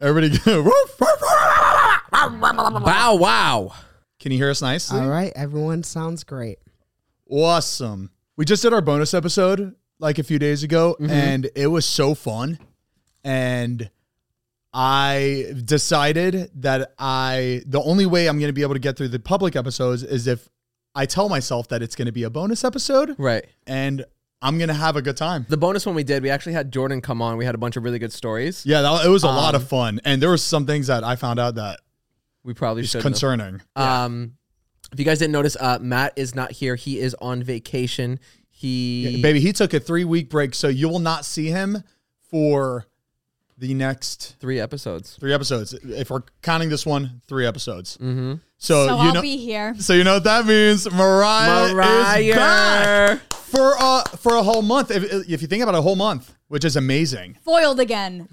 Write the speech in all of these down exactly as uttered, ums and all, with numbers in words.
Everybody go. Bow wow. Can you hear us nicely? All right, everyone sounds great. Awesome. We just did our bonus episode like a few days ago, Mm-hmm. and it was so fun. And I decided that I the only way I'm going to be able to get through the public episodes is if I tell myself that it's going to be a bonus episode, Right. and I'm going to have a good time. The bonus one we did, we actually had Jordan come on. We had a bunch of really good stories. Yeah, that, it was a Um, lot of fun, and there were some things that I found out that We probably is should. concerning. Um, if you guys didn't notice, uh, Matt is not here. He is on vacation. He Baby, he took a three week break, so you will not see him for the next three episodes. three episodes. If we're counting this one, three episodes. Mm-hmm. So, So you I'll know, be here. so you know what that means. Mariah, is Mariah. back for a for a whole month. If, if you think about a whole month, which is amazing. Foiled again.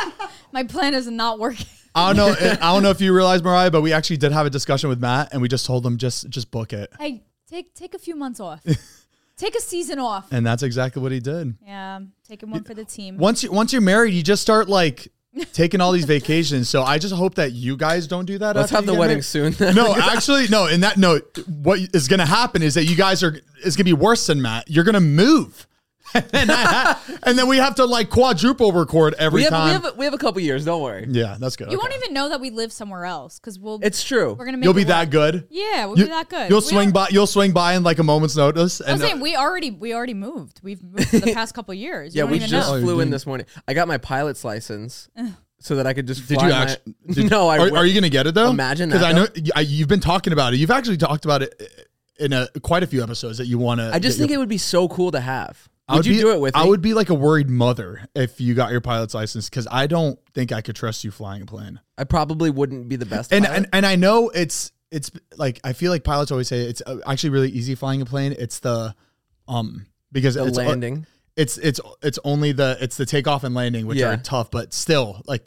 My plan is not working. I don't know. I don't know if you realize, Mariah, but we actually did have a discussion with Matt, and we just told him just just book it, Hey, take take a few months off. Take a season off. and that's exactly what he did. Yeah, taking one for the team. Once you once you're married, you just start like taking all these vacations. So I just hope that you guys don't do that. Let's after have you the get wedding married. soon. No, actually, no. In that note, what is going to happen is that you guys are, it's going to be worse than Matt. You're going to move. and, I, and then we have to like quadruple record every we have time. we have we have a couple years. Don't worry. yeah, that's good. You Okay. won't even know that we live somewhere else because we'll. It's true. We're gonna make. You'll it be work. that good. Yeah, we'll You, be that good. You'll We swing don't- by. You'll swing by in like a moment's notice. I was And saying we already we already moved. We've moved for the past couple years. You Yeah, don't we even just Oh, know. you flew in did. this morning. I got my pilot's license so that I could just. did fly you my- actually? Did, no, I. Are, went- are you going to get it though? Imagine because that, I know though. I, you've been talking about it. You've actually talked about it in a quite a few episodes that you want to. I just think it would be so cool to have. I Would you be, do it with I me? would be like a worried mother if you got your pilot's license because I don't think I could trust you flying a plane. I probably wouldn't be the best. And, pilot. and and I know it's it's like I feel like pilots always say it's actually really easy flying a plane. It's the um because the it's landing. it's it's it's only the it's the takeoff and landing which Yeah. are tough, but still like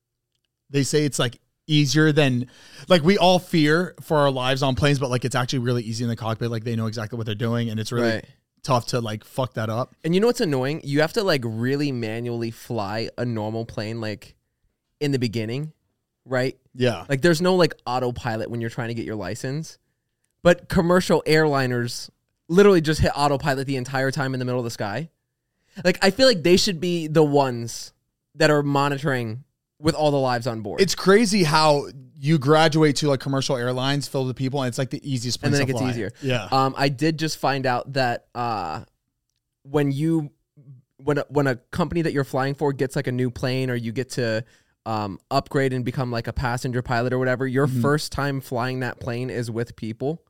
they say it's like easier than like we all fear for our lives on planes, but like it's actually really easy in the cockpit. Like they know exactly what they're doing, and it's really Right. tough to like fuck that up. And you know what's annoying? You have to like really manually fly a normal plane like in the beginning, right? Yeah. Like there's no like autopilot when you're trying to get your license. But commercial airliners literally just hit autopilot the entire time in the middle of the sky. Like I feel like they should be the ones that are monitoring with all the lives on board. It's crazy how you graduate to like commercial airlines filled with people, and it's like the easiest place and then to it gets fly. easier. Yeah. Um, I did just find out that uh, when you when a, when a company that you're flying for gets like a new plane, or you get to um, upgrade and become like a passenger pilot or whatever, your Mm-hmm. first time flying that plane is with people.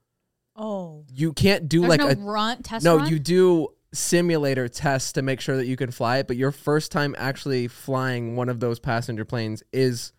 Oh, You can't do there's like no a run test. no. run? You do simulator tests to make sure that you can fly it, but your first time actually flying one of those passenger planes is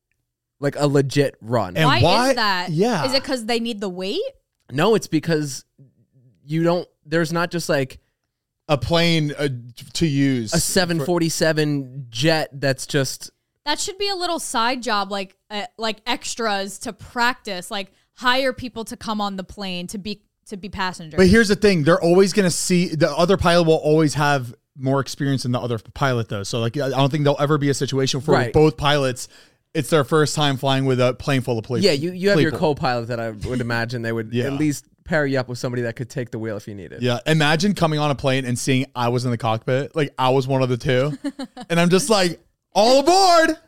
like a legit run. And Why, why- is that? yeah. Is it because they need the weight? No, it's because you don't. There's not just like A plane uh, to use. a seven forty-seven jet that's just That should be a little side job, like uh, like extras to practice, like hire people to come on the plane to be to be passengers. But here's the thing: they're always going to see the other pilot will always have more experience than the other pilot, though. So, like, I don't think there'll ever be a situation where Right. both pilots, it's their first time flying with a plane full of police. yeah. You you have your people. co-pilot that I would imagine they would Yeah. at least pair you up with somebody that could take the wheel if you needed. Yeah, imagine coming on a plane and seeing I was in the cockpit, like I was one of the two, and I'm just like, all aboard.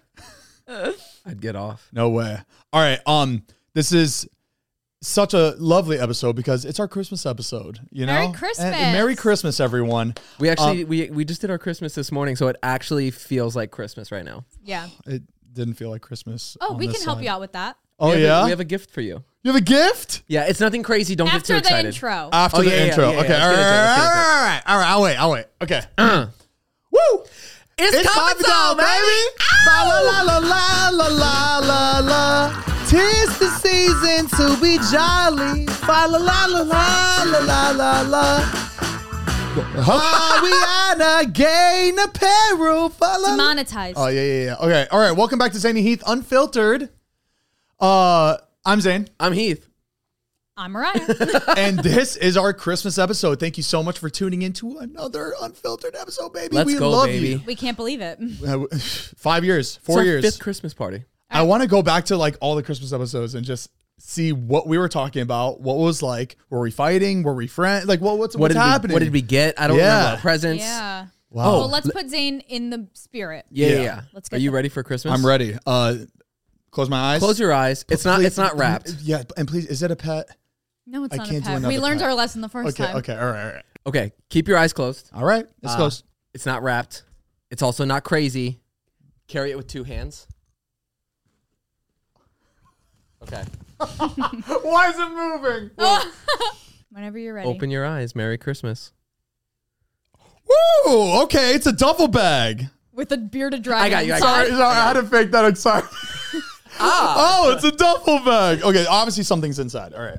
I'd get off. No way. All right. Um, this is such a lovely episode because it's our Christmas episode. You know, Merry And- Christmas. and Merry Christmas, everyone. We actually Um, we we just did our Christmas this morning, so it actually feels like Christmas right now. yeah. It didn't feel like Christmas. Oh, on we this can help side. you out with that. Oh we have yeah, A, we have a gift for you. you have a gift Yeah, it's nothing crazy. Don't After get too the excited. intro. after Oh, the yeah, yeah, intro. yeah, yeah, okay, let's all get right, into it, let's get all into it. right, all right. I'll wait. I'll wait. Okay. Uh. Woo! It's, Coffee Time, baby. La la la la la la la la la. Tis the season to be jolly. Fa la la la la la la la la. Hawiana gain a peru. Fa la. Demonetized. Oh yeah yeah yeah. Okay. All right. Welcome back to Zane and Heath Unfiltered. Uh, I'm Zane. I'm Heath. I'm Mariah. And this is our Christmas episode. Thank you so much for tuning into another unfiltered episode, baby. Let's we go, love baby. We can't believe it. you. Uh, Five years, It's four our years. fifth Christmas party. I want to go back to like all the Christmas episodes and just see what we were talking about. What was like? Were we fighting? Were we friends? Like, what? What's What what's did happening? we, what did we get? I don't Yeah. remember. Our presents. Yeah. Wow. Well, let's put Zane in the spirit. Yeah, yeah. Yeah. yeah. Let's Are get you them. ready for Christmas? I'm ready. Uh, close my eyes. Close your eyes. It's not. Please- It's not wrapped. Yeah, and please, is it a pet? No, it's I not can't a do pet. We another learned pet. our lesson the first Okay, time. okay, all right, all right, Okay, keep your eyes closed. all right. It's Uh, close. It's not wrapped. It's also not crazy. Carry it with two hands. Okay. Why is it moving? Whenever you're ready. Open your eyes. Merry Christmas. Woo! Okay, it's a duffel bag. With a bearded dragon. I got you, I Sorry, got inside. sorry, I had to fake that. I'm sorry. Ah. Oh, it's a duffel bag. Okay, obviously something's inside. All right.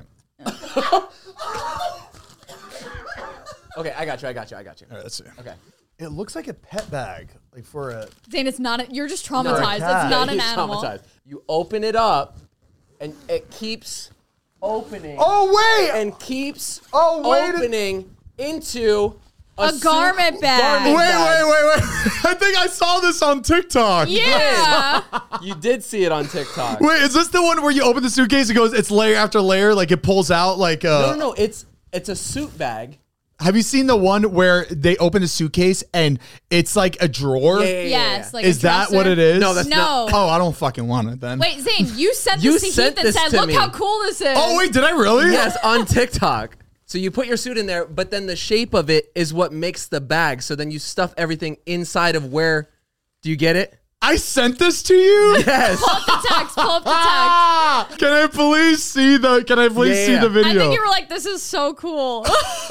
Okay, I got you. I got you. I got you. All right, let's see. Okay. It looks like a pet bag, like for a. Zane, it's not. A, you're just a traumatized. cat. It's not an He's animal. traumatized. You open it up, and it keeps opening. Oh wait! And keeps Oh, wait. opening into a, A suit- garment bag. Wait, garment bag. wait, wait, wait! I think I saw this on TikTok. Yeah. You did see it on TikTok. Wait, is this the one where you open the suitcase? It goes, it's layer after layer, like it pulls out. Like, uh, No, no, no. It's it's a suit bag. have you seen the one where they open the suitcase and it's like a drawer? Yeah, yeah, yeah, Yes. yeah. Like Is a that what dresser. it is? No, that's No. not- Oh, I don't fucking want it then. Wait, Zane, you sent You this to sent Heath and this said, to "Look me. how cool this is." Oh wait, did I really? Yes, on TikTok. So you put your suit in there, but then the shape of it is what makes the bag. So then you stuff everything inside of where. Do you get it? I sent this to you. Yes. Pull up the text. Pull up the text. Ah, can I please see the? Can I please Yeah, see yeah. the I video? think you were like, "This is so cool."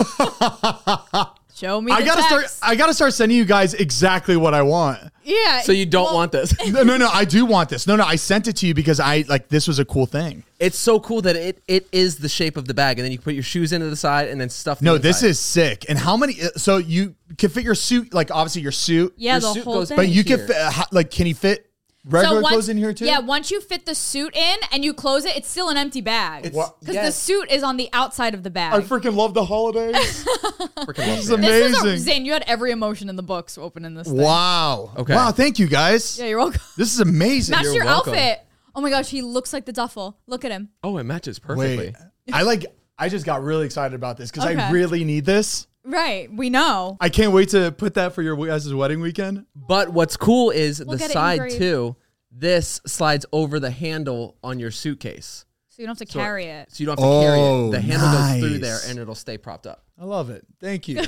Show me. The I gotta start. text. I gotta start sending you guys exactly what I want. Yeah. So you don't well, want this. No, no, no. I do want this. No, no. I sent it to you because I like this was a cool thing. It's so cool that it it is the shape of the bag, and then you put your shoes into the side and then stuff. the No, this inside. is sick. And how many? So you can fit your suit, like obviously your suit. Yeah, Your the suit whole goes- thing. But you can Here. fit. uh, how- Like, can he fit regular once- clothes in here too? Yeah, once you fit the suit in and you close it, it's still an empty bag. It's- What? Because yes. the suit is on the outside of the bag. I freaking love the holidays. Freaking This is love it. this was a, amazing. Zane, you had every emotion in the books open in this thing. Wow. Okay. Wow. Thank you guys. Yeah, you're welcome. This is amazing. Match You're your welcome. outfit. Oh my gosh, he looks like the duffel. Look at him. Oh, it matches perfectly. Wait. I like. I just got really excited about this because I Okay. really need this. Right, we know. I can't wait to put that for your guys' wedding weekend. But what's cool is We'll the get it side engraved. too. This slides over the handle on your suitcase, So you don't have to So- carry it. so you don't have to carry Oh, it. The handle goes through nice. there, and it'll stay propped up. I love it. Thank you.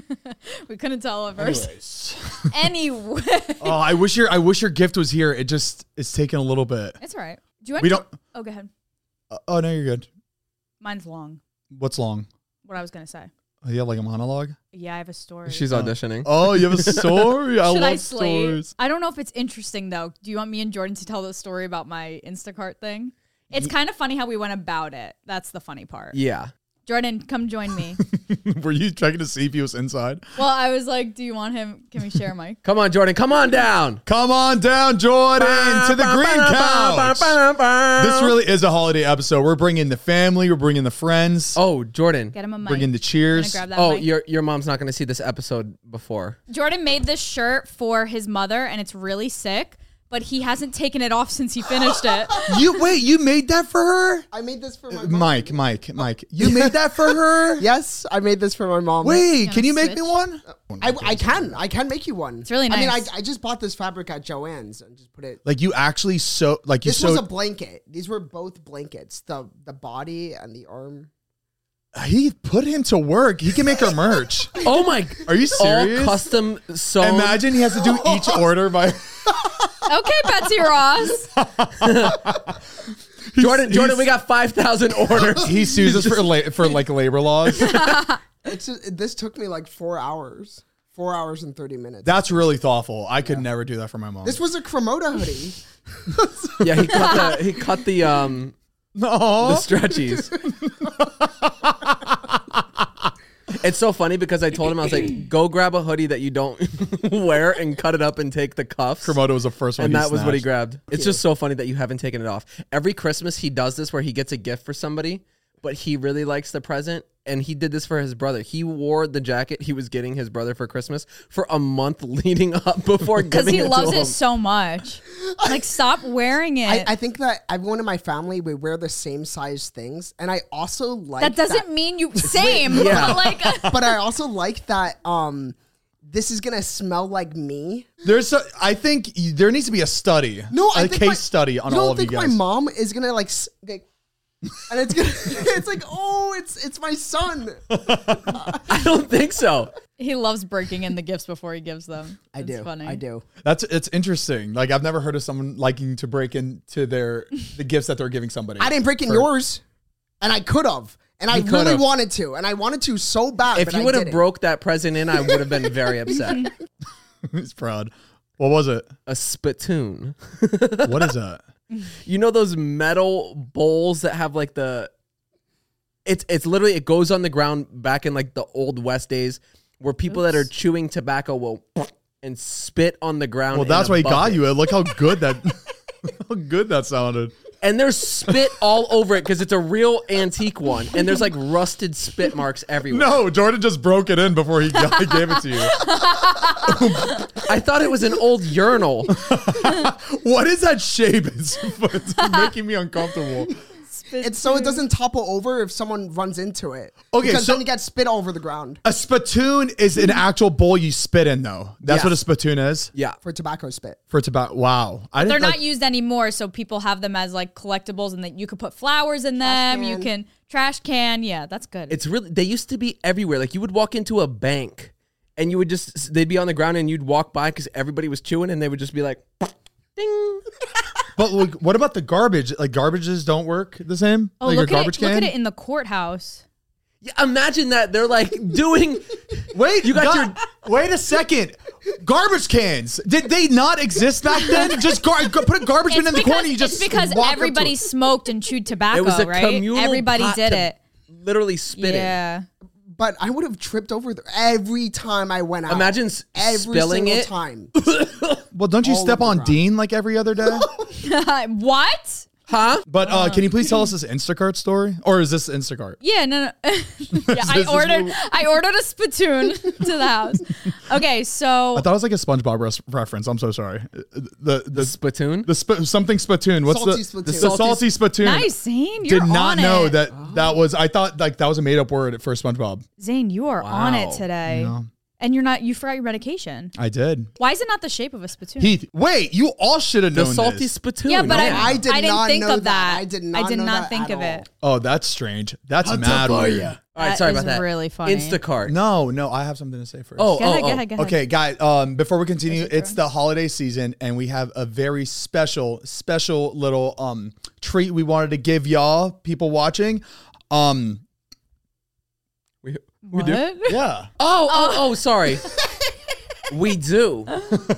We couldn't tell at first. Anyways. Anyway. Oh, I wish your I wish your gift was here. It just it's taking a little bit. It's all right. Do you want We to- don't. Oh, go ahead. Uh, oh no, you're good. Mine's long. What's long? What I was going to say. Oh, you have like a monologue. Yeah, I have a story. She's auditioning. Oh, you have a story. I Should love I slay? stories. I don't know if it's interesting though. Do you want me and Jordan to tell the story about my Instacart thing? It's kind of funny how we went about it. That's the funny part. Yeah. Jordan, come join me. Were you checking to see if he was inside? Well, I was like, do you want him? Can we share Mike? Come on, Jordan. Come on down. Come on down, Jordan, to the green couch. This really is a holiday episode. We're bringing the family. We're bringing the friends. Oh, Jordan. Get him a mic. bringing the I'm cheers. gonna grab that Oh, mic. your your mom's not going to see this episode before. Jordan made this shirt for his mother, and it's really sick. But he hasn't taken it off since he finished it. You wait. You made that for her, I made this for my mom. Mike. Mike. Mike. You made that for her. Yes, I made this for my mom. Wait, Gonna can you make me switch? one? I, I can. I can make you one. It's really I mean, nice. I, I just bought this fabric at Joann's and just put it. Like you actually sew. Like you This was a sewed. blanket. These were both blankets. The the body and the arm. He put him to work. He can make our merch. Oh my! Are you serious? All custom sewn. Imagine he has to do each order by. Okay, Betsy Ross. Jordan, Jordan, he's- we got five thousand orders. He sues us for la- for like labor laws. It's just, this took me like four hours. Four hours and thirty minutes. That's really thoughtful. I could never do that for my mom. this was a Cremota hoodie. Yeah, he cut the he cut the um no. the stretchies. It's so funny because I told him I was like, go grab a hoodie that you don't wear and cut it up and take the cuffs. Komodo was the first one. And he that was what he snatched. grabbed. It's just so funny that you haven't taken it off. Every Christmas he does this where he gets a gift for somebody, but he really likes the present. And he did this for his brother. He wore the jacket he was getting his brother for Christmas for a month leading up before Because giving he it loves to it him. so much. Like, stop wearing it. I, I think that everyone in my family, we wear the same size things. And I also like that doesn't mean you same. yeah. But like, But I also like that um, this is going to smell like me. There's a, I think y- there needs to be a study. No, a I think case my- study on you all don't of you think guys. my mom is going to like... s- like and it's gonna, it's like, oh, it's it's my son. I don't think so. he loves breaking in the gifts before he gives them. I It's do. funny. I do. That's it's interesting. Like I've never heard of someone liking to break into their the gifts that they're giving somebody. I didn't break in yours, and I could have, and I You really could've. wanted to, and I wanted to so bad. If but you I would have didn't. broke that present in, I would have been very upset. He's proud. What was it? A spittoon. What is that? You know those metal bowls that have like the it's it's literally it goes on the ground back in like the old West days where people that are chewing tobacco will and spit on the ground. Well, in that's a why he got bucket. you. Look how good that how good that sounded. And there's spit all over it because it's a real antique one, and there's like rusted spit marks everywhere. No, Jordan just broke it in before he got, gave it to you. I thought it was an old urinal. What is that shape? It's, it's making me uncomfortable. It's so it doesn't topple over if someone runs into it. Okay, because so- then you get spit all over the ground A spittoon is an actual bowl you spit in, though. That's Yes. what a spittoon is Yeah. for tobacco spit. for tobacco. Wow, I They're didn't not like, used anymore, so people have them as like collectibles, and that you could put flowers in them. You can. can trash can. Yeah, that's good. It's really they used to be everywhere. Like you would walk into a bank and you would just they'd be on the ground and you'd walk by because everybody was chewing and they would just be like ding. But like, what about the garbage? Like garbages don't work the same. oh, like look your at garbage it! can. Look at it in the courthouse. Yeah, imagine that they're like doing Wait, You got your. Wait a second. Garbage cans. Did they not exist back then? Just gar- go- put a garbage bin in the because, corner. You just it's because walk up to everybody it. smoked and chewed tobacco, it was a right? communal Everybody pot did to it. literally spitting. Yeah. But I would have tripped over the, every time I went out. Imagine s- every spilling single it. time. Well, don't you all step over the on ground. Dean like every other day? What? Huh? But uh, can you please tell us this Instacart story, or is this Instacart? Yeah, no, no. yeah, I This is ordered. what- I ordered a spittoon to the house. Okay, so I thought it was like a SpongeBob res- reference. I'm so sorry. The the the, Spittoon? sp- something spittoon. What's Salty the spittoon. the Salty salty spittoon? nice, Zane. You're Did not on know it. that that was. I thought like that was a made up word for SpongeBob. Zane, you are on it Wow. today, and you're not. You forgot your medication. I did. Why is it not the shape of a spittoon? Heath, wait, you all should have The known salty this. spittoon. yeah, but yeah. I, I did I didn't not think know of that. that. I did not I did know not that think at of all. it. Oh, that's strange. That's mad weird. All right, That sorry is about that. really funny. Instacart. No, no, I have something to say first. Oh, Go oh, ahead, go oh. ahead, go ahead. Okay, guys, um, before we continue, Is it it's true? the holiday season, and we have a very special, special little um treat we wanted to give y'all, people watching. Um, We, we What? do? yeah. Oh, oh, oh, sorry. We do.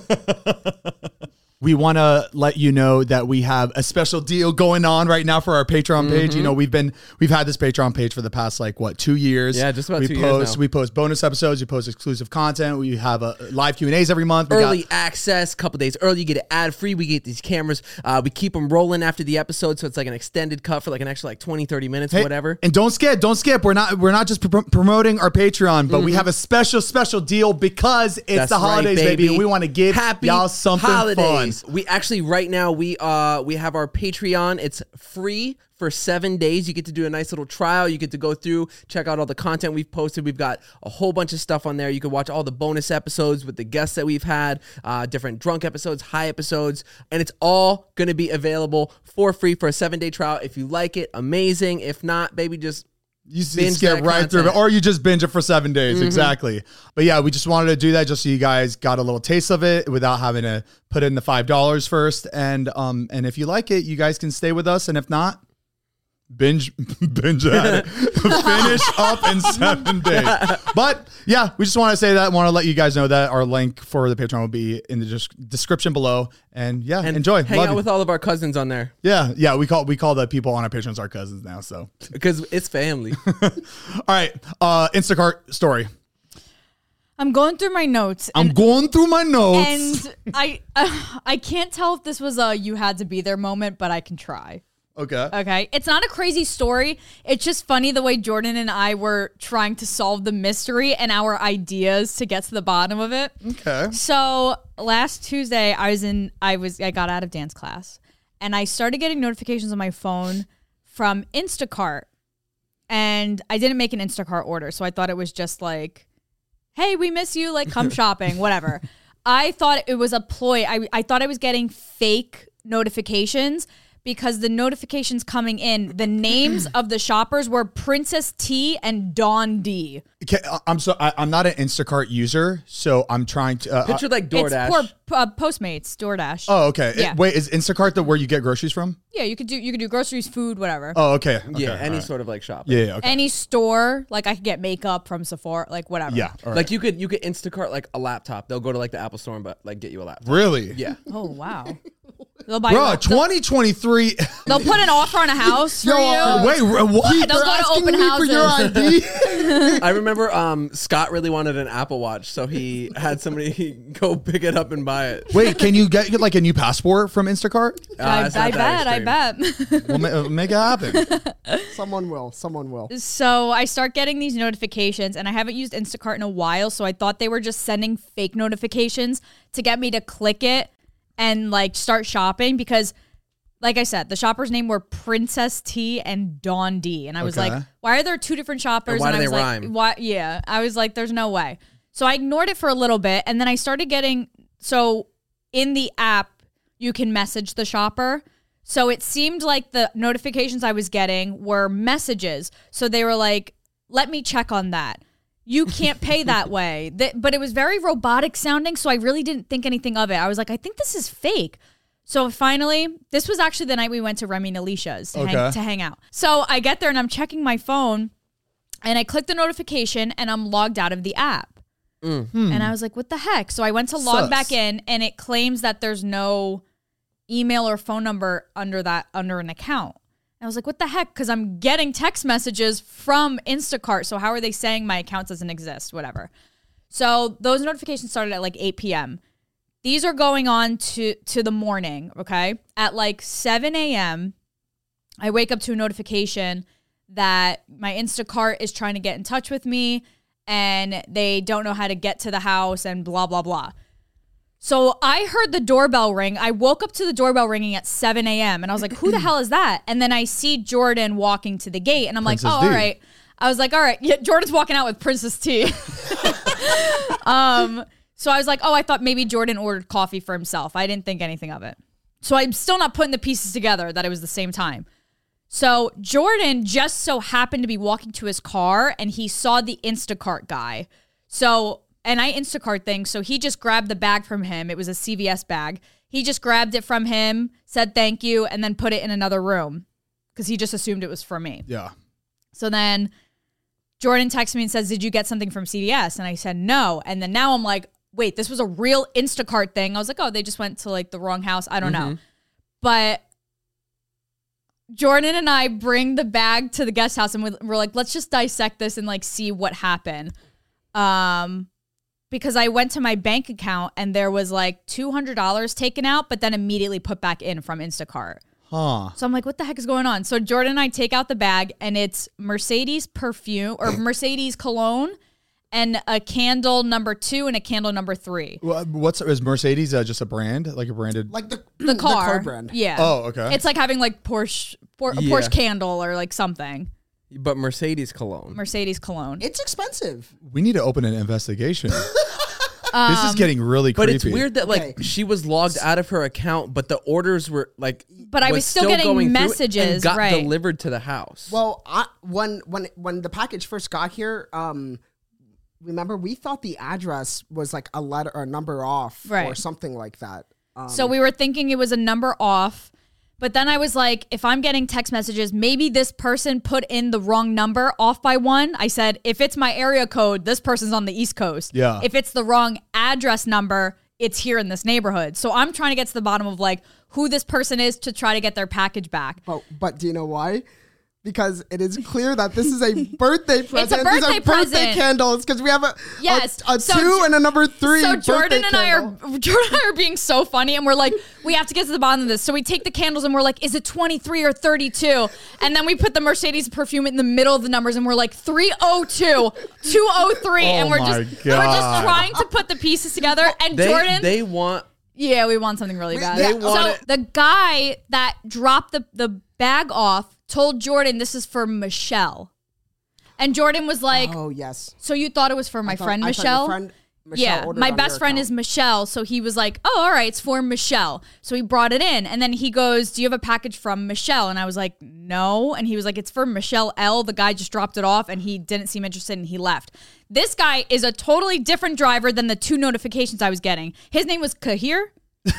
We want to let you know that we have a special deal going on right now for our Patreon page. You know, we've been we've had this Patreon page for the past like what two years. Yeah, just about we two years post, now. We post bonus episodes. We post exclusive content. We have a live Q and A's every month. We Early got, access, couple days early. You get it ad free. We get these cameras. Uh, we keep them rolling after the episode, so it's like an extended cut for like an extra like twenty, thirty minutes or Hey, whatever. And don't skip, don't skip. We're not we're not just pro- promoting our Patreon, but we have a special special deal because it's Mm-hmm. That's the holidays, right, baby. baby. And we want to give Happy y'all something holidays. fun. We actually right now we uh we have our Patreon. It's free for seven days. You get to do a nice little trial. You get to go through, check out all the content we've posted. We've got a whole bunch of stuff on there. You can watch all the bonus episodes with the guests that we've had, uh, different drunk episodes, high episodes, and it's all going to be available for free for a seven day trial. If you like it, amazing. If not, baby, just You just binge skip that right through it, content. or you just binge it for seven days. Mm-hmm. Exactly. But yeah, we just wanted to do that just so you guys got a little taste of it without having to put in the five dollars first. And um, and if you like it, you guys can stay with us. And if not, binge binge at it. Finish up in seven days. But yeah, we just want to say that. Want to let you guys know that our link for the Patreon will be in the des- description below. And yeah, and enjoy. hang Love out you. with all of our cousins on there yeah, yeah. We call we call the people on our Patreons our cousins now. So because it's family. all right, uh, Instacart story. I'm going through my notes. I'm and, going through my notes. and I uh, I can't tell if this was a you had to be there moment, but I can try. Okay. Okay. It's not a crazy story. It's just funny the way Jordan and I were trying to solve the mystery and our ideas to get to the bottom of it. Okay. So last Tuesday, I was in, I was, I got out of dance class and I started getting notifications on my phone from Instacart. And I didn't make an Instacart order. So I thought it was just like, hey, we miss you. Like, come shopping, whatever. I thought it was a ploy. I, I thought I was getting fake notifications because the notifications coming in, the names of the shoppers were Princess T and Dawn D. Okay, I'm so I, I'm not an Instacart user, so I'm trying to. Uh, Picture like It's DoorDash. poor uh, Postmates, DoorDash. oh, okay. Yeah. It- wait, is Instacart the where you get groceries from? Yeah, you could do you could do groceries, food, whatever. Oh, okay. okay yeah, all any right. sort of like shopping. Yeah, yeah, okay. Any store, like I could get makeup from Sephora, like whatever. Yeah. All right. Like you could you could Instacart like a laptop. They'll go to like the Apple store and but like get you a laptop. really? Yeah. Oh wow. They'll buy. Bro, you, twenty twenty-three. they'll put an offer on a house for Yo, you. uh, Wait, what? They'll go to asking open me for your houses. I D. I remember um, Scott really wanted an Apple Watch, so he had somebody go pick it up and buy it. Wait, can you get like a new passport from Instacart? Uh, I, it's I not that bet. I extreme. bet. We'll ma- make it happen. Someone will. Someone will. So I start getting these notifications, and I haven't used Instacart in a while, so I thought they were just sending fake notifications to get me to click it and like start shopping because, like I said, the shopper's name were Princess T and Dawn D, and I was Okay. like, why are there two different shoppers? And why do I they was like, rhyme? why? Yeah, I was like, there's no way. So I ignored it for a little bit, and then I started getting so in the app you can message the shopper. So it seemed like the notifications I was getting were messages. So they were like, let me check on that. You can't pay that way. That, but it was very robotic sounding, so I really didn't think anything of it. I was like, I think this is fake. So finally, this was actually the night we went to Remy and Alicia's to, Okay. hang, to hang out. So I get there and I'm checking my phone and I click the notification and I'm logged out of the app. And I was like, what the heck? So I went to log Sus. back in and it claims that there's no email or phone number under that under an account. And I was like, what the heck? Because I'm getting text messages from Instacart. So how are they saying my account doesn't exist? Whatever. So those notifications started at like eight p.m. These are going on to, to the morning, okay? At like seven a.m., I wake up to a notification that my Instacart is trying to get in touch with me and they don't know how to get to the house and blah, blah, blah. So I heard the doorbell ring. I woke up to the doorbell ringing at seven a.m. and I was like, who the hell is that? And then I see Jordan walking to the gate and I'm Princess like, oh, D. all right. I was like, all right. Yeah, Jordan's walking out with Princess T. um, so I was like, oh, I thought maybe Jordan ordered coffee for himself. I didn't think anything of it. So I'm still not putting the pieces together that it was the same time. So Jordan just so happened to be walking to his car and he saw the Instacart guy. So, and I Instacart things. So he just grabbed the bag from him. It was a C V S bag. He just grabbed it from him, said thank you, and then put it in another room because he just assumed it was for me. Yeah. So then Jordan texts me and says, did you get something from C V S? And I said, no. And then now I'm like, wait, this was a real Instacart thing. I was like, oh, they just went to like the wrong house. I don't know. But Jordan and I bring the bag to the guest house and we're like, let's just dissect this and like see what happened. Um, because I went to my bank account and there was like two hundred dollars taken out, but then immediately put back in from Instacart. Huh. So I'm like, what the heck is going on? So Jordan and I take out the bag and it's Mercedes perfume or Mercedes cologne and a candle number two and a candle number three. Well, what's is Mercedes uh, just a brand, like a branded? Like the The car. car brand. Yeah. Oh, okay. It's like having like Porsche, Por- a Yeah. Porsche candle or like something. But Mercedes cologne. Mercedes cologne. It's expensive. we need to open an investigation. Um, this is getting really But creepy. it's weird that like Okay. she was logged out of her account, but the orders were like. But I was still getting going through messages, and got right. delivered to the house. Well, I, when when when the package first got here, um, remember we thought the address was like a letter or a number off or Right. something like that. Um, So we were thinking it was a number off. But then I was like, if I'm getting text messages, maybe this person put in the wrong number off by one. I said, if it's my area code, this person's on the East Coast. Yeah. If it's the wrong address number, it's here in this neighborhood. So I'm trying to get to the bottom of like who this person is to try to get their package back. But but do you know why? because it is clear that this is a birthday present. birthday These are birthday present. candles because we have a, Yes. a, a So two Jo- and a number three. So birthday Jordan and candle. I are Jordan and I are being so funny, and we're like, we have to get to the bottom of this. So we take the candles and we're like, is it twenty-three or thirty-two? And then we put the Mercedes perfume in the middle of the numbers, and we're like three oh two, two oh three, Oh and we're my just God. we're just trying to put the pieces together. And They, Jordan, they want. yeah, we want something really bad. they so want it- the guy that dropped the the bag off told Jordan this is for Michelle, and Jordan was like, Oh yes. so you thought it was for my I thought- friend I thought your Michelle? friend Michelle yeah, ordered my on best your friend account. is Michelle. So he was like, oh, all right, it's for Michelle. So he brought it in. And then he goes, do you have a package from Michelle? And I was like, no. And he was like, it's for Michelle L. The guy just dropped it off and he didn't seem interested and he left. This guy is a totally different driver than the two notifications I was getting. His name was Kahir.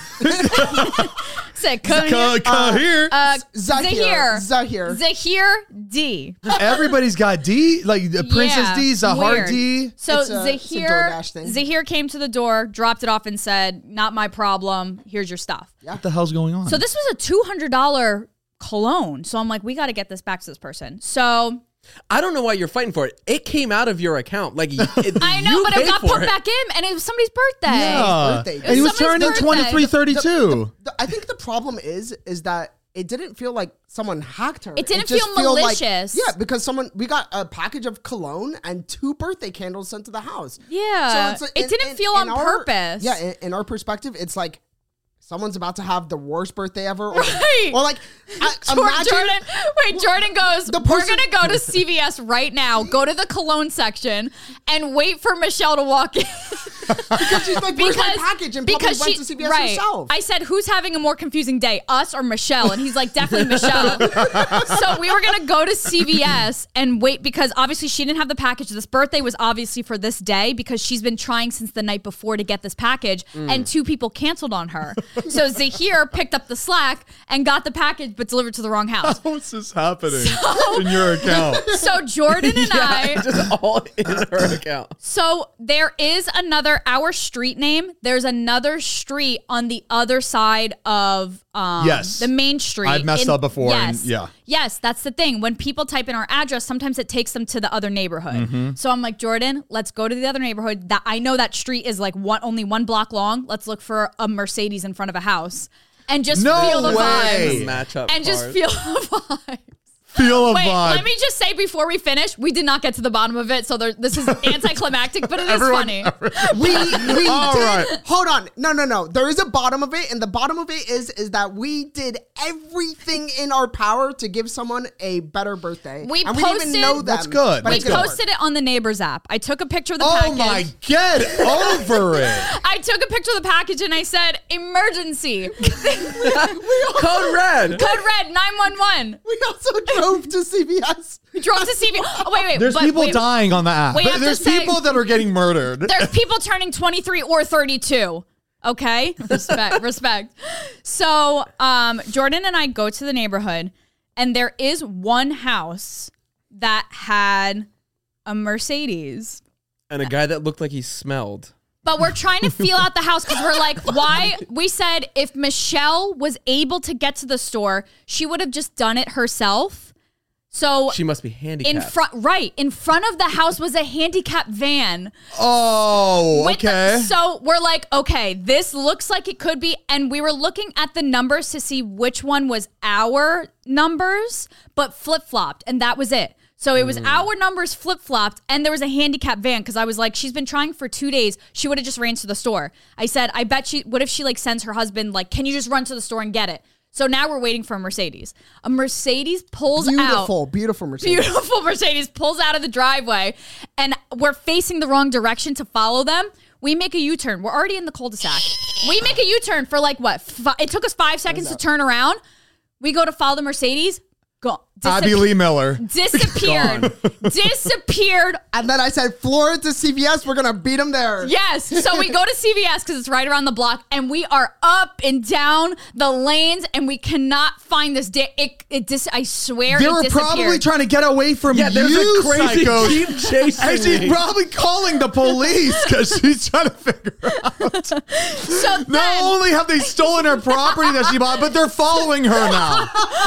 Said Kahir. Ka- here. Uh, Zahir. Zahir. Zahir. Zahir D. Everybody's got D, like the Princess Yeah, D, Zahar weird. D. So It's a- it's a Zahir, DoorDash thing. Zahir came to the door, dropped it off, and said, "Not my problem. Here's your stuff." What the hell's going on? So this was a two hundred dollar cologne. So I'm like, we got to get this back to this person. So I don't know why you're fighting for it. It came out of your account. Like it, I know, you but it paid got for put it. back in, and it was somebody's birthday. yeah. birthday. And he was Somebody's turning birthday. twenty-three thirty-two. The- I think the problem is is that it didn't feel like someone hacked her. It didn't just feel feel like- malicious. yeah, because someone we got a package of cologne and two birthday candles sent to the house. Yeah. it's like- It didn't feel on our- purpose. Yeah, in, in our perspective, it's like someone's about to have the worst birthday ever, or, Right. or like I, Jor- imagine Jordan, wait, Jordan goes, The we're person- going to go to C V S right now, go to the cologne section, and wait for Michelle to walk in. because she's like, "Where's my package?" And probably went to C V S right. herself. I said, who's having a more confusing day, us or Michelle? And he's like, definitely Michelle. So we were going to go to C V S and wait because obviously she didn't have the package. This birthday was obviously for this day because she's been trying since the night before to get this package and two people canceled on her. So Zahir picked up the slack and got the package but delivered to the wrong house. What's this happening in your account? So Jordan and I... Yeah, just all in her account. So there is another, our street name, there's another street on the other side of um, Yes. the main street. I've messed up before and- Yes. yeah. Yes, that's the thing. When people type in our address, sometimes it takes them to the other neighborhood. Mm-hmm. So I'm like, Jordan, let's go to the other neighborhood. That I know that street is like one only one block long. Let's look for a Mercedes in front of a house and just No feel the way. vibes. Match up And just cars. feel the vibes. Feel a Wait, vibe. let me just say before we finish, we did not get to the bottom of it, so there, this is anticlimactic, but it is Everyone- funny. we we All did. right. Hold on. No, no, no. There is a bottom of it, and the bottom of it is is that we did everything in our power to give someone a better birthday. We and we didn't posted- even know them. That's good. but We it's That's good. posted it on the neighbors app. I took a picture of the Oh package. my, get over it. I took a picture of the package and I said, emergency. Code red. Code red nine one one. We also drove to C V S. We drove to C V. Oh, wait, wait. There's but people wait, dying on the app. we have to There's say- people that are getting murdered. There's people turning twenty-three or thirty-two. Okay? Respect, respect. So, um, Jordan and I go to the neighborhood, and there is one house that had a Mercedes. And a guy that looked like he smelled. But we're trying to feel out the house because we're like, why? We said if Michelle was able to get to the store, she would have just done it herself. So She must be handicapped. in front, right in front of the house was a handicapped van. Oh, with the- okay. so we're like, okay, this looks like it could be. And we were looking at the numbers to see which one was our numbers, but flip flopped. And that was it. So it was our numbers flip flopped, and there was a handicapped van because I was like, she's been trying for two days. She would have just ran to the store. I said, I bet she. What if she like sends her husband like, can you just run to the store and get it? So now we're waiting for a Mercedes. A Mercedes pulls out. Beautiful, beautiful Mercedes. Beautiful Mercedes pulls out of the driveway, and we're facing the wrong direction to follow them. We make a U-turn. We're already in the cul-de-sac. We make a U-turn for like what? Fi- it took us five seconds to turn around. We go to follow the Mercedes. Go. Abby Lee Miller. Disappeared. Disappeared. And then I said, Florida to C V S, we're gonna beat them there. Yes. So we go to C V S because it's right around the block, and we are up and down the lanes, and we cannot find this. Di- it, it dis- I swear, They it were disappeared. probably trying to get away from Yeah, there's you, a crazy psychos. Jeep chasing And she's me. probably calling the police because she's trying to figure out. So Not then, only have they stolen her property that she bought, but they're following her now.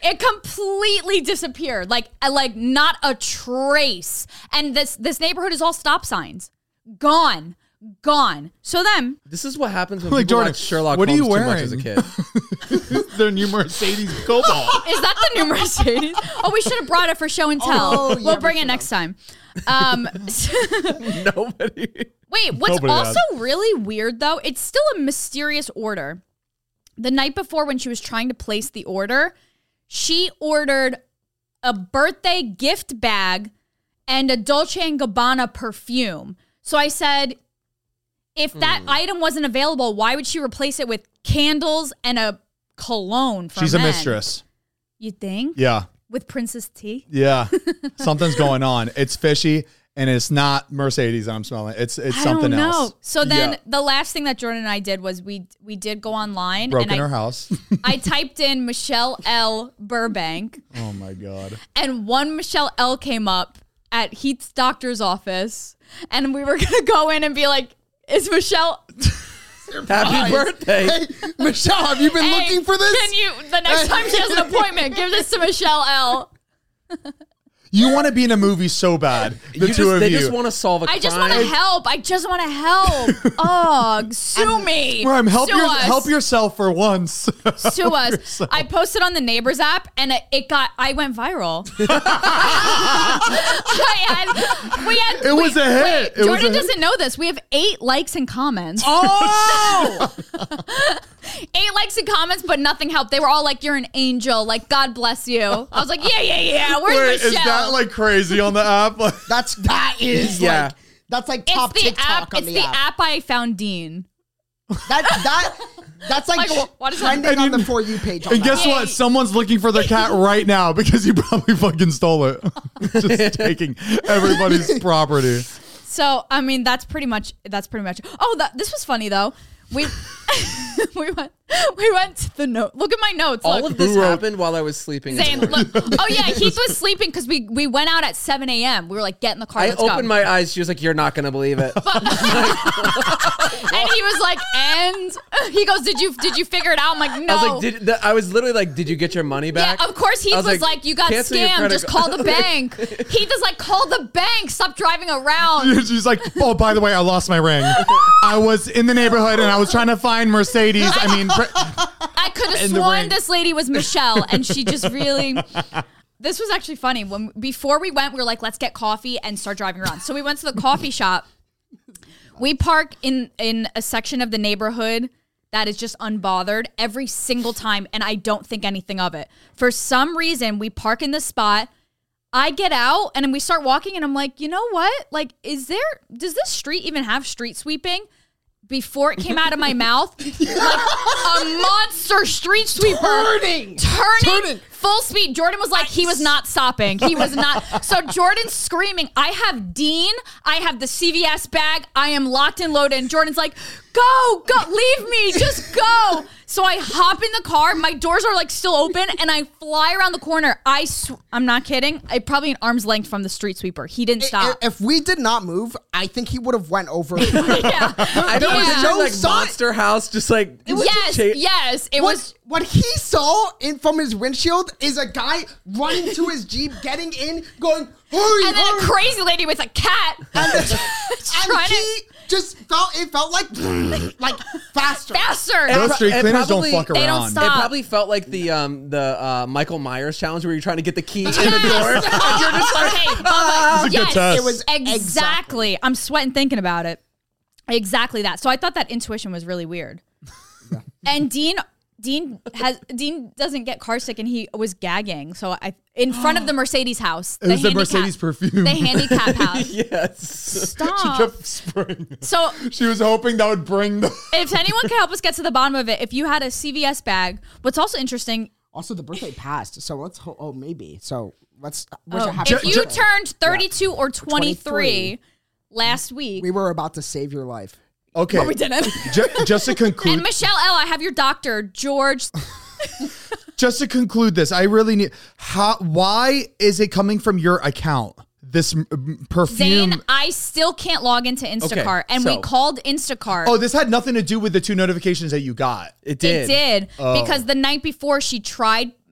It completely disappeared. Like, uh, like not a trace. And this this neighborhood is all stop signs. Gone. Gone. So then, This is what happens when Like, people Jordan, watch Sherlock what are Holmes you too much as a wearing? kid. Their new Mercedes Cobalt. is that the new Mercedes? Oh, we should have brought it for show and tell. Oh, yeah, we'll we bring it should've. next time. Um, Nobody. wait, what's Nobody also has. really weird though, it's still a mysterious order. The night before when she was trying to place the order, she ordered a birthday gift bag and a Dolce and Gabbana perfume. So I said, if that Hmm. item wasn't available, why would she replace it with candles and a cologne for She's a men? mistress. You think? Yeah. With Princess T? Yeah. Something's going on. It's fishy, and it's not Mercedes I'm smelling. It's it's I something don't know. else. So then Yeah. the last thing that Jordan and I did was we we did go online Broke and in I, her house. I typed in Michelle L. Burbank, Oh my God. and one Michelle L. came up at Heath's doctor's office, and we were gonna go in and be like, "Is Michelle? Happy birthday. Hey, Michelle, have you been Hey, looking for this? Can you the next time she has an appointment, give this to Michelle L. You want to be in a movie so bad. The You two just, of they you. just want to solve a I crime. just want to help. I just want to help. Oh, sue me. Rhyme, help, Sue your, us. help yourself for once. Sue us. I posted on the Neighbors app, and it, it got. I went viral. I had. We had. It was we- a hit. wait, It was Jordan a hit. doesn't know this. We have eight likes and comments. Oh! Eight likes and comments, but nothing helped. They were all like, "You're an angel. Like, God bless you." I was like, "Yeah, yeah, yeah. Where's Wait, Michelle?" is that like crazy on the app? Like, That's that is Yeah. like that's like it's top the TikTok app. on It's the, the app. app I found Dean. That that that's like, Like, wh- what is that? trending And on you- the For You page. On and that guess app. Yay. what? Someone's looking for their cat right now because you probably fucking stole it. Just taking everybody's property. So I mean, that's pretty much that's pretty much. Oh, that this was funny though. We we went we went to the note. Look at my notes. All look. of this Who wrote- happened while I was sleeping. in Zane, the morning. look. Oh yeah, Heath was sleeping because we we went out at seven a.m. We were like, get in the car. I let's opened go. my eyes. She was like, "You're not gonna believe it." and he was like, and he goes, did you did you figure it out? I'm like, no. I was like, "Did the, I was literally like, did you get your money back?" Yeah, of course. Heath I was, was like, like, you got cancel your scammed. credit Just card." call the bank. Heath is like, call the bank. Stop driving around. She's like, oh, by the way, I lost my ring. I was in the neighborhood and I was trying to find Mercedes. I mean, pre- I could have In the sworn ring. this lady was Michelle, and she just really. This was actually funny. When before we went, we were like, let's get coffee and start driving around. So we went to the coffee shop. We park in in a section of the neighborhood that is just unbothered every single time, and I don't think anything of it. For some reason, we park in this spot. I get out and then we start walking, and I'm like, you know what? Like, is there? Does this street even have street sweeping? Before it came out of my mouth, like a monster street sweeper Turning. turning, Turning. full speed. Jordan was like, he was not stopping. He was not. So Jordan's screaming, I have Dean. I have the C V S bag. I am locked and loaded. And Jordan's like, go, go, leave me, just go. So I hop in the car. My doors are like still open, and I fly around the corner. I, sw- I'm not kidding. I probably an arm's length from the street sweeper. He didn't stop. I- If we did not move, I think he would have went over. yeah. I know Yeah. it was no like sign. Monster House, just like Yes, cha- yes. It What, was. what he saw in from his windshield is a guy running to his Jeep, getting in, going, hurry, And then a hurry. crazy lady with a cat. and trying and to- he just felt, it felt like, like faster. faster. those pro- street it cleaners probably- don't fuck They don't around. stop. It probably felt like the um the uh, Michael Myers challenge where you're trying to get the key in the door. And you're just like, okay, Bubba, It's a good yes, test. It was exactly. I'm sweating thinking about it. Exactly that. So I thought that intuition was really weird. And Dean, Dean has Dean doesn't get car sick, and he was gagging. So I in front of the Mercedes house. It was the handicap- Mercedes perfume. The handicap house. yes. Stop. She kept spraying. So She was hoping that would bring the. if anyone can help us get to the bottom of it, if you had a C V S bag, what's also interesting. Also, the birthday passed, so let's, ho- oh, maybe. So let's, wish Oh, a happy if you birthday. turned thirty-two or twenty-three twenty-three. last week, We were about to save your life. Okay. but we didn't. Ju- just to conclude, And Michelle L., I have your doctor, George. just to conclude this, I really need. How? Why is it coming from your account? This m- perfume. Zane, I still can't log into Instacart. and we so- called Instacart. Oh, this had nothing to do with the two notifications that you got. It did. It did. Oh. Because the night before she tried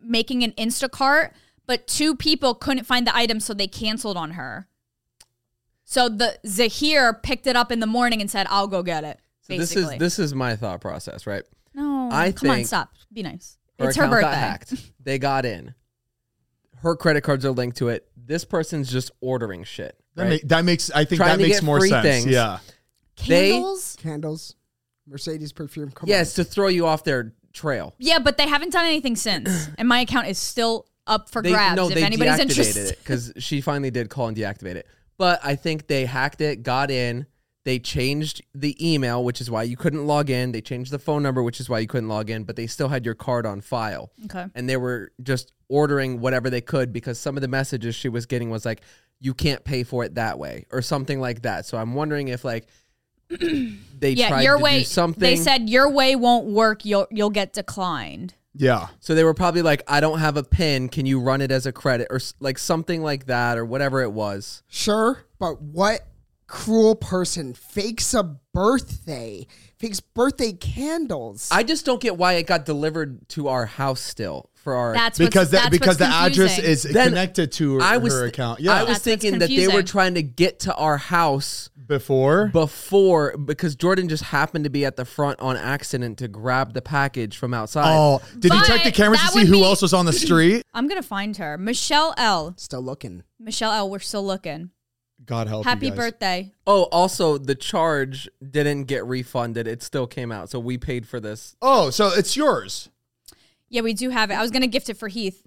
making an Instacart, but two people couldn't find the item, so they canceled on her. So the Zahir picked it up in the morning and said, "I'll go get it." So this Basically, is this is my thought process, right? no. I come on, think stop. Be nice. Her It's her account got birthday. hacked. They got in. Her credit cards are linked to it. This person's just ordering shit. That, Right? ma- that makes I think Trying that to makes get more free sense. things. Yeah. They- Candles. Candles, Mercedes perfume. Come Yes, on. to throw you off their trail. Yeah, but they haven't done anything since, and my account is still up for They, grabs. no, if they anybody's deactivated interested, it because she finally did call and deactivate it. But I think they hacked it, got in. They changed the email, which is why you couldn't log in. They changed the phone number, which is why you couldn't log in. But they still had your card on file. Okay. And they were just ordering whatever they could because some of the messages she was getting was like, you can't pay for it that way or something like that. So I'm wondering if like they Yeah, tried your to way. do something. They said your way won't work. You'll you'll get declined. Yeah. So they were probably like, I don't have a PIN. Can you run it as a credit or s- like something like that or whatever it was? Sure, but what cruel person fakes a birthday? Fakes birthday candles. I just don't get why it got delivered to our house still for our. That's Because what's, that that's because what's the address confusing. is Then connected to her, I was her th- account. Yeah. I was That's what's thinking that they were confusing. trying to get to our house before. before because Jordan just happened to be at the front on accident to grab the package from outside. Oh, did he But check the cameras to that see would who be- else was on the street? I'm gonna find her. Michelle L. Still looking. Michelle L. We're still looking. God help Happy you guys. birthday. Oh, also the charge didn't get refunded. It still came out, so we paid for this. Oh, so it's yours. Yeah, we do have it. I was gonna gift it for Heath.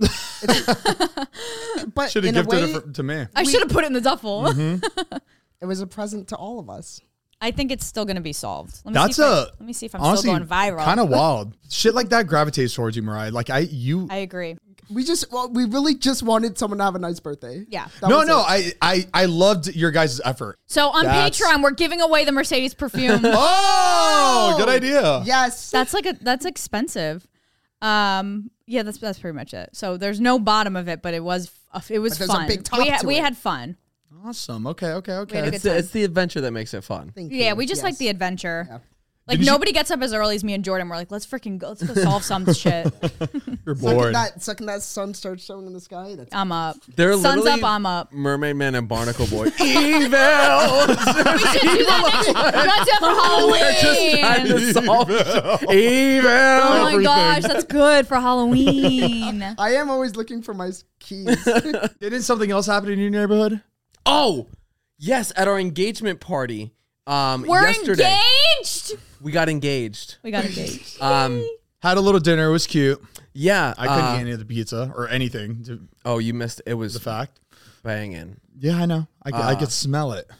But Should have in a gifted way, it for, to me. I should have put it in the duffel. it was a present to all of us. I think it's still gonna be solved. Let me That's see if I- a let me see if I'm honestly still going viral. kind of wild. Shit like that gravitates towards you, Mariah. Like I, you. I agree. We just, well, we really just wanted someone to have a nice birthday. Yeah. That no, was no. it. I, I, I loved your guys' effort. So on That's- Patreon, we're giving away the Mercedes perfume. Oh, good idea. Yes. That's like a that's expensive. Um, yeah, that's that's pretty much it. So there's no bottom of it, but it was it was But there's a fun. big top we had to we it. had fun. Awesome. Okay. Okay. We Okay. had a It's good the, time. it's the adventure that makes it fun. Thank Yeah, you. we just Yes. like the adventure. Yeah. Like Did you- nobody gets up as early as me and Jordan. We're like, let's freaking go. Let's go solve some shit. You're Second bored. that, second that sun starts showing in the sky. That's I'm up. They're Sun's literally up. I'm up. Mermaid Man and Barnacle Boy. Evil. We should do that next. Let's do it for They're just trying Halloween. to solve evil. Oh my everything. gosh, that's good for Halloween. I am always looking for my s- keys. Didn't something else happen in your neighborhood? Oh, yes, at our engagement party. Um, We're yesterday engaged. we got engaged. We got engaged. Um, Had a little dinner. It was cute. yeah. I couldn't uh, eat any of the pizza or anything. To Oh, you missed. It was the fact. banging. Yeah, I know. I, c- I Uh, could smell it.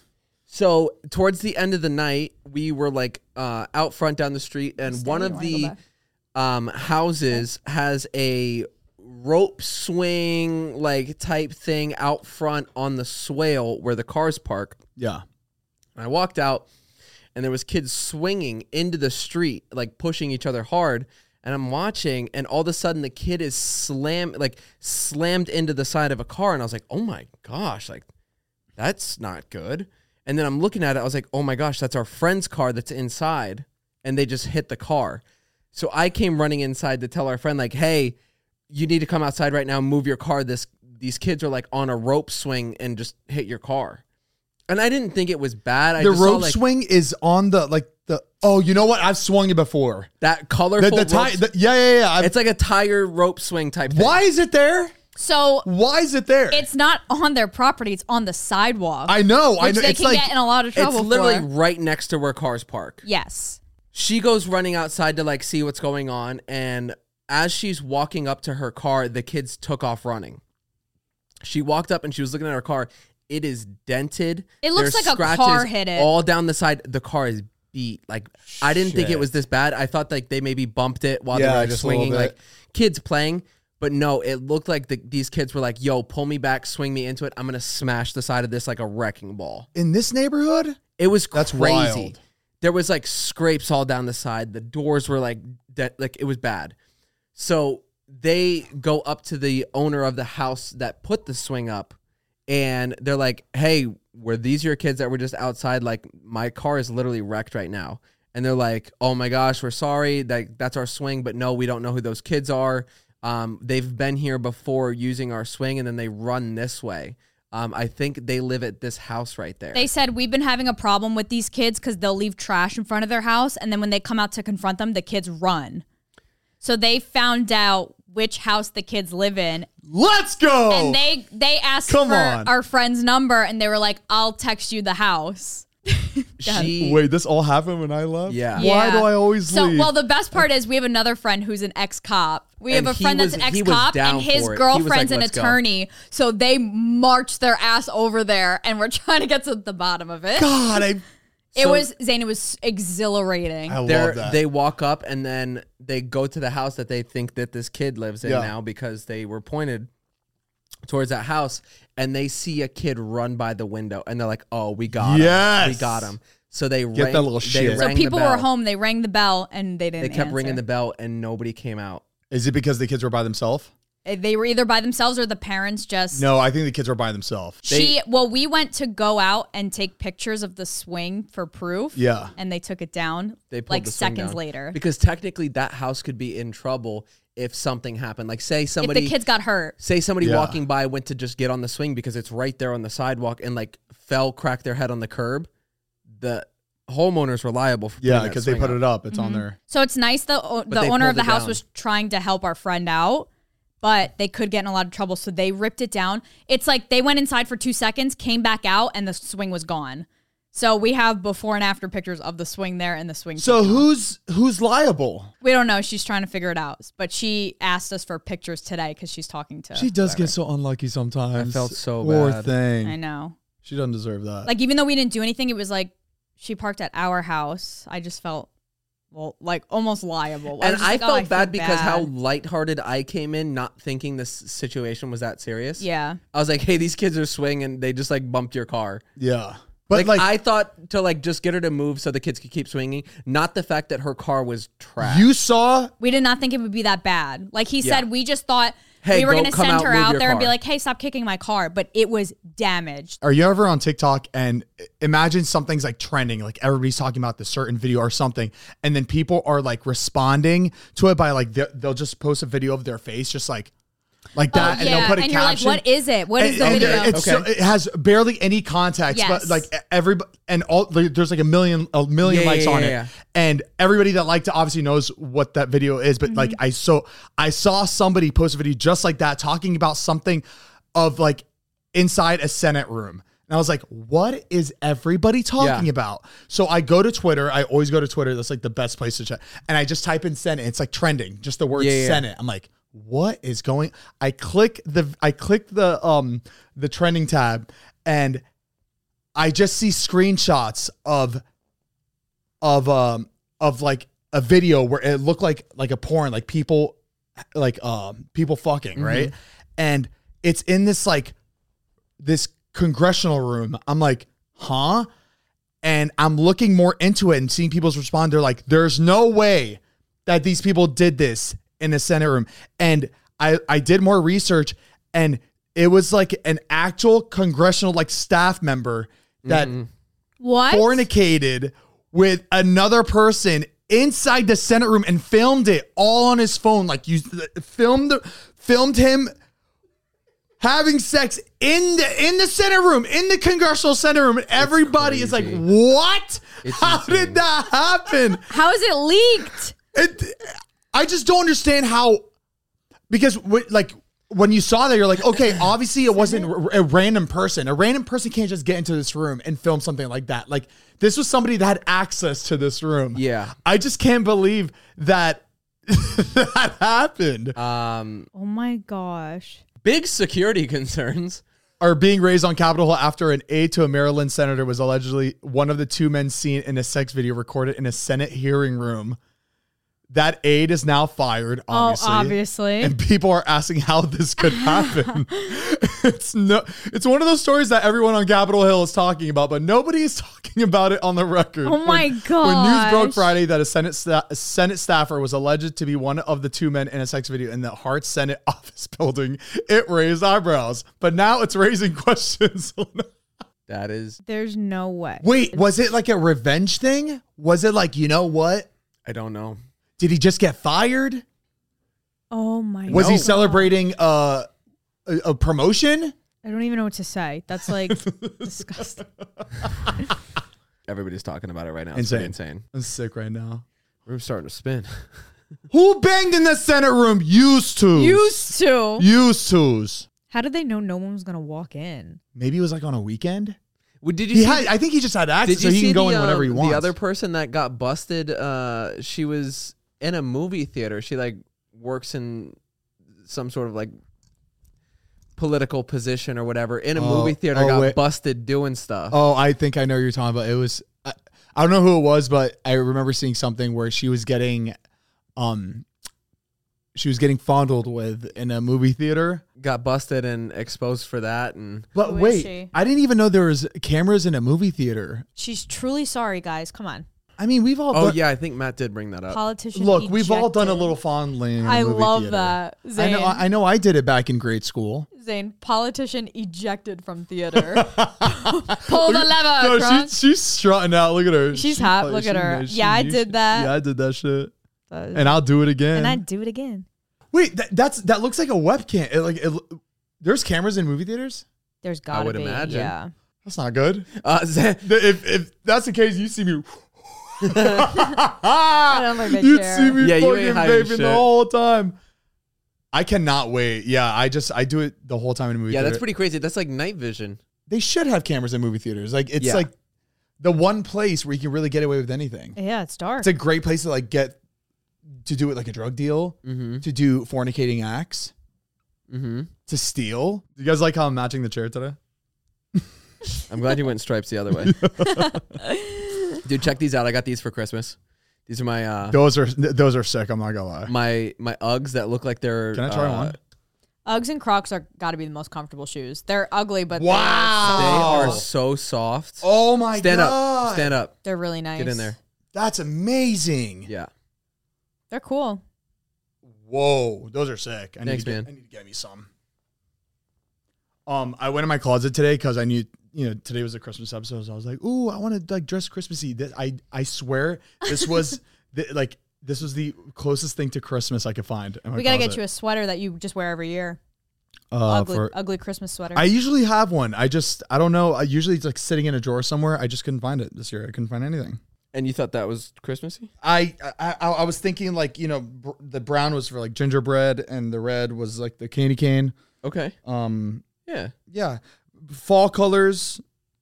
So towards the end of the night, we were like uh, out front down the street, and Stay, one you of wanna go the back? um, houses has a rope swing like type thing out front on the swale where the cars park. Yeah. I walked out, and there was kids swinging into the street, like pushing each other hard. And I'm watching, and all of a sudden, the kid is slam like slammed into the side of a car, and I was like, "Oh my gosh, like that's not good." And then I'm looking at it, I was like, "Oh my gosh, that's our friend's car that's inside," and they just hit the car. So I came running inside to tell our friend, like, "Hey, you need to come outside right now, and move your car. This these kids are like on a rope swing and just hit your car." And I didn't think it was bad. I The just saw, rope like, swing is on the like the. Oh, you know what? I've swung it before. that The, colorful. the, rope ti- the yeah, yeah, yeah. I've- It's like a tire rope swing type thing. why is it there? So Why is it there? it's not on their property; it's on the sidewalk. I know. I which know. they It's can like get in a lot of trouble It's literally for. right next to where cars park. Yes. She goes running outside to like see what's going on, and as she's walking up to her car, the kids took off running. She walked up and she was looking at her car. It is dented. It looks There's like a scratches car hit it. all down the side. The car is beat. Like I didn't think it Shit. was this bad. I thought like they maybe bumped it while Yeah, they were like, just a little swinging, bit. like kids playing. But no, it looked like the, these kids were like, "Yo, pull me back, swing me into it. I'm gonna smash the side of this like a wrecking ball." in this neighborhood. It was That's crazy. wild. There was like scrapes all down the side. The doors were like de- like it was bad. So they go up to the owner of the house that put the swing up, and they're like, "Hey, were these your kids that were just outside? Like my car is literally wrecked right now." And they're like, "Oh my gosh, we're sorry. That that's our swing, but no, we don't know who those kids are. Um, they've been here before using our swing, and then they run this way. Um, I think they live at this house right there. They said we've been having a problem with these kids because they'll leave trash in front of their house, and then when they come out to confront them, the kids run. So they found out which house the kids live in. Let's go. And they they asked Come for on. our friend's number, and they were like, "I'll text you the house." she, Wait, this all happened when I left? Yeah. Why Yeah. do I always So, leave? well, the best part is we have another friend who's an ex-cop. We And have a he friend that's was- an he was ex-cop, down and his for it. He was girlfriend's like, an "Let's go." attorney. So they marched their ass over there, and we're trying to get to the bottom of it. God, I, it So- was Zane. It was exhilarating. I love They're, that. they walk up and then they go to the house that they think that this kid lives in Yeah. now because they were pointed towards that house, and they see a kid run by the window, and they're like, "Oh, we got Yes. him! We got him!" So they Get rang, that little they shit. So rang the people bell. were home. They rang the bell, and they didn't. They kept answer. ringing the bell, and nobody came out. Is it because the kids were by themselves? They were either by themselves or the parents just. No, I think the kids were by themselves. She well, we went to go out and take pictures of the swing for proof. Yeah. and they took it down. They pulled like the swing seconds down. later. Because technically, that house could be in trouble if something happened. Like, say If somebody the kids got hurt, say somebody Yeah. walking by went to just get on the swing because it's right there on the sidewalk and like fell, cracked their head on the curb. The homeowner's reliable for Yeah, putting that because they swing put up. it up. It's on there. so it's nice. The o- the they owner of pulled the it house down. was trying to help our friend out, but they could get in a lot of trouble, so they ripped it down. It's like they went inside for two seconds, came back out, and the swing was gone. So we have before and after pictures of the swing there and the swing. So who's who's liable? we don't know. She's trying to figure it out, but she asked us for pictures today because she's talking to. She does get so unlucky sometimes. I felt so Poor bad. thing. I know. She doesn't deserve that. Like even though we didn't do anything, it was like she parked at our house. I just felt well, like almost liable. And was just I like, felt oh, I bad feel because how bad. lighthearted I came in, not thinking this situation was that serious. Yeah. I was like, hey, these kids are swinging. They just like bumped your car. yeah. But Like, like, I thought to like just get her to move so the kids could keep swinging, not the fact that her car was trashed. you saw We did not think it would be that bad. Like he Yeah. said, we just thought Hey, we were go- going to come send out, her move out your there and be car. like, hey, stop kicking my car. But it was damaged. Are you ever on TikTok and imagine something's like trending, like everybody's talking about this certain video or something, and then people are like responding to it by like they'll they'll just post a video of their face, just like like that, Oh, and yeah. they'll put a and you're caption. like, what is it? What is And- the and video? It's so, it has barely any context, but Yes. like everybody and all like, there's like a million a million Yeah, likes yeah, on yeah, it, yeah. and everybody that liked it obviously knows what that video is. But like I so I saw somebody post a video just like that talking about something of like inside a Senate room. And I was like, what is everybody talking Yeah. about? So I go to Twitter. I always go to Twitter. That's like the best place to check. And I just type in Senate. It's like trending, just the word Yeah, yeah. Senate. I'm like, what is going? I click the I click the um the trending tab, and I just see screenshots of of um of like a video where it looked like like a porn, like people like um people fucking, right? And it's in this like this congressional room. I'm like, huh? And I'm looking more into it and seeing people's respond. They're like, there's no way that these people did this in a Senate room. And I, I did more research, and it was like an actual congressional like staff member that What? fornicated with another person inside the Senate room and filmed it all on his phone. Like you filmed filmed him having sex in the in the Senate room, in the congressional Senate room, and everybody is like, crazy. "What? It's How insane. did that happen?" How is it leaked? It, I just don't understand how, because w- like when you saw that, you're like, okay, obviously it wasn't r- a random person. A random person can't just get into this room and film something like that. Like this was somebody that had access to this room. Yeah. I just can't believe that that happened. Um, Oh my gosh. big security concerns. Are being raised on Capitol Hill after an aide to a Maryland senator was allegedly one of the two men seen in a sex video recorded in a Senate hearing room. That aide is now fired, obviously. Oh, obviously. And people are asking how this could happen. it's no, it's one of those stories that everyone on Capitol Hill is talking about, but nobody is talking about it on the record. Oh my When news gosh. broke Friday that a Senate sta- a Senate staffer was alleged to be one of the two men in a sex video in the Hart Senate office building, it raised eyebrows. But now it's raising questions. That is, There's no way. Wait, was it like a revenge thing? Was it like, you know what? I don't know. Did he just get fired? Oh my Was god. he celebrating uh, a, a promotion? I don't even know what to say. That's like disgusting. Everybody's talking about it right now. It's Insane. insane. insane. I'm sick right now. We're starting to spin. Who banged in the Senate room? Used to. Used to. Used to's. How did they know no one was gonna walk in? Maybe it was like on a weekend. Well, did you He see had, I think he just had access, Did you so he see can go the, in whenever he um, wants. The other person that got busted, uh, she was in a movie theater. She like works in some sort of like political position or whatever in a Oh, movie theater. oh, got wait. busted doing stuff. Oh, I think I know what you're talking about. It was I, I don't know who it was, but I remember seeing something where she was getting, um, she was getting fondled with in a movie theater. Got busted and exposed for that. And But Who is wait, she? I didn't even know there was cameras in a movie theater. She's truly sorry, guys. Come on. I mean, we've all oh done, yeah, I think Matt did bring that up. Politician. look, we've all done a ejected. little fondling. In a I movie love theater. that. I Zane. know. I know. I did it back in grade school. Zane, politician ejected from theater. Pull the lever, No, Kronk. she's she's strutting out. Look at her. She's She hot. play- Look she at her. knows- she Yeah, I knew did she- that. Yeah, I did that shit, Uh, and I'll do it again. and I'd do it again. Wait, that, that's that looks like a webcam. It, like, it, there's cameras in movie theaters. There's gotta would be. imagine. Yeah. That's not good. Uh, Zan- If if that's the case, you see me. I don't like that You'd chair. see me Yeah, you fucking ain't hiding vaping shit. the whole time. I cannot wait. Yeah, I just I do it the whole time in a movie yeah, theater. that's pretty crazy. That's like night vision. They should have cameras in movie theaters. Like it's Yeah. like the one place where you can really get away with anything. Yeah, it's dark. It's a great place to like get to do it like a drug deal, Mm-hmm. to do fornicating acts, Mm-hmm. to steal. Do you guys like how I'm matching the chair today? I'm glad you went stripes the other way. Dude, check these out. I got these for Christmas. These are my uh Those are those are sick. I'm not gonna lie. my my Uggs that look like they're. Can I try uh, one? Uggs and Crocs are got to be the most comfortable shoes. They're ugly, but Wow. They Oh. are so soft. Oh my Stand god! up. Stand up. they're, they're really nice. Get in there. That's amazing. Yeah. They're cool. Whoa, those are sick. I Thanks, need to get, man. I need to get me some. Um, I went in my closet today because I knew, you know, today was a Christmas episode. So I was like, "Ooh, I want to like dress Christmassy." This, I I swear, this was the, like this was the closest thing to Christmas I could find. In my We gotta get closet. you a sweater that you just wear every year. uh, ugly, for- ugly Christmas sweater. I usually have one. I just I don't know. I usually it's like sitting in a drawer somewhere. I just couldn't find it this year. I couldn't find anything. And you thought that was Christmassy? I I, I I was thinking like you know br- the brown was for like gingerbread and the red was like the candy cane. Okay. Um, Yeah. yeah, fall colors.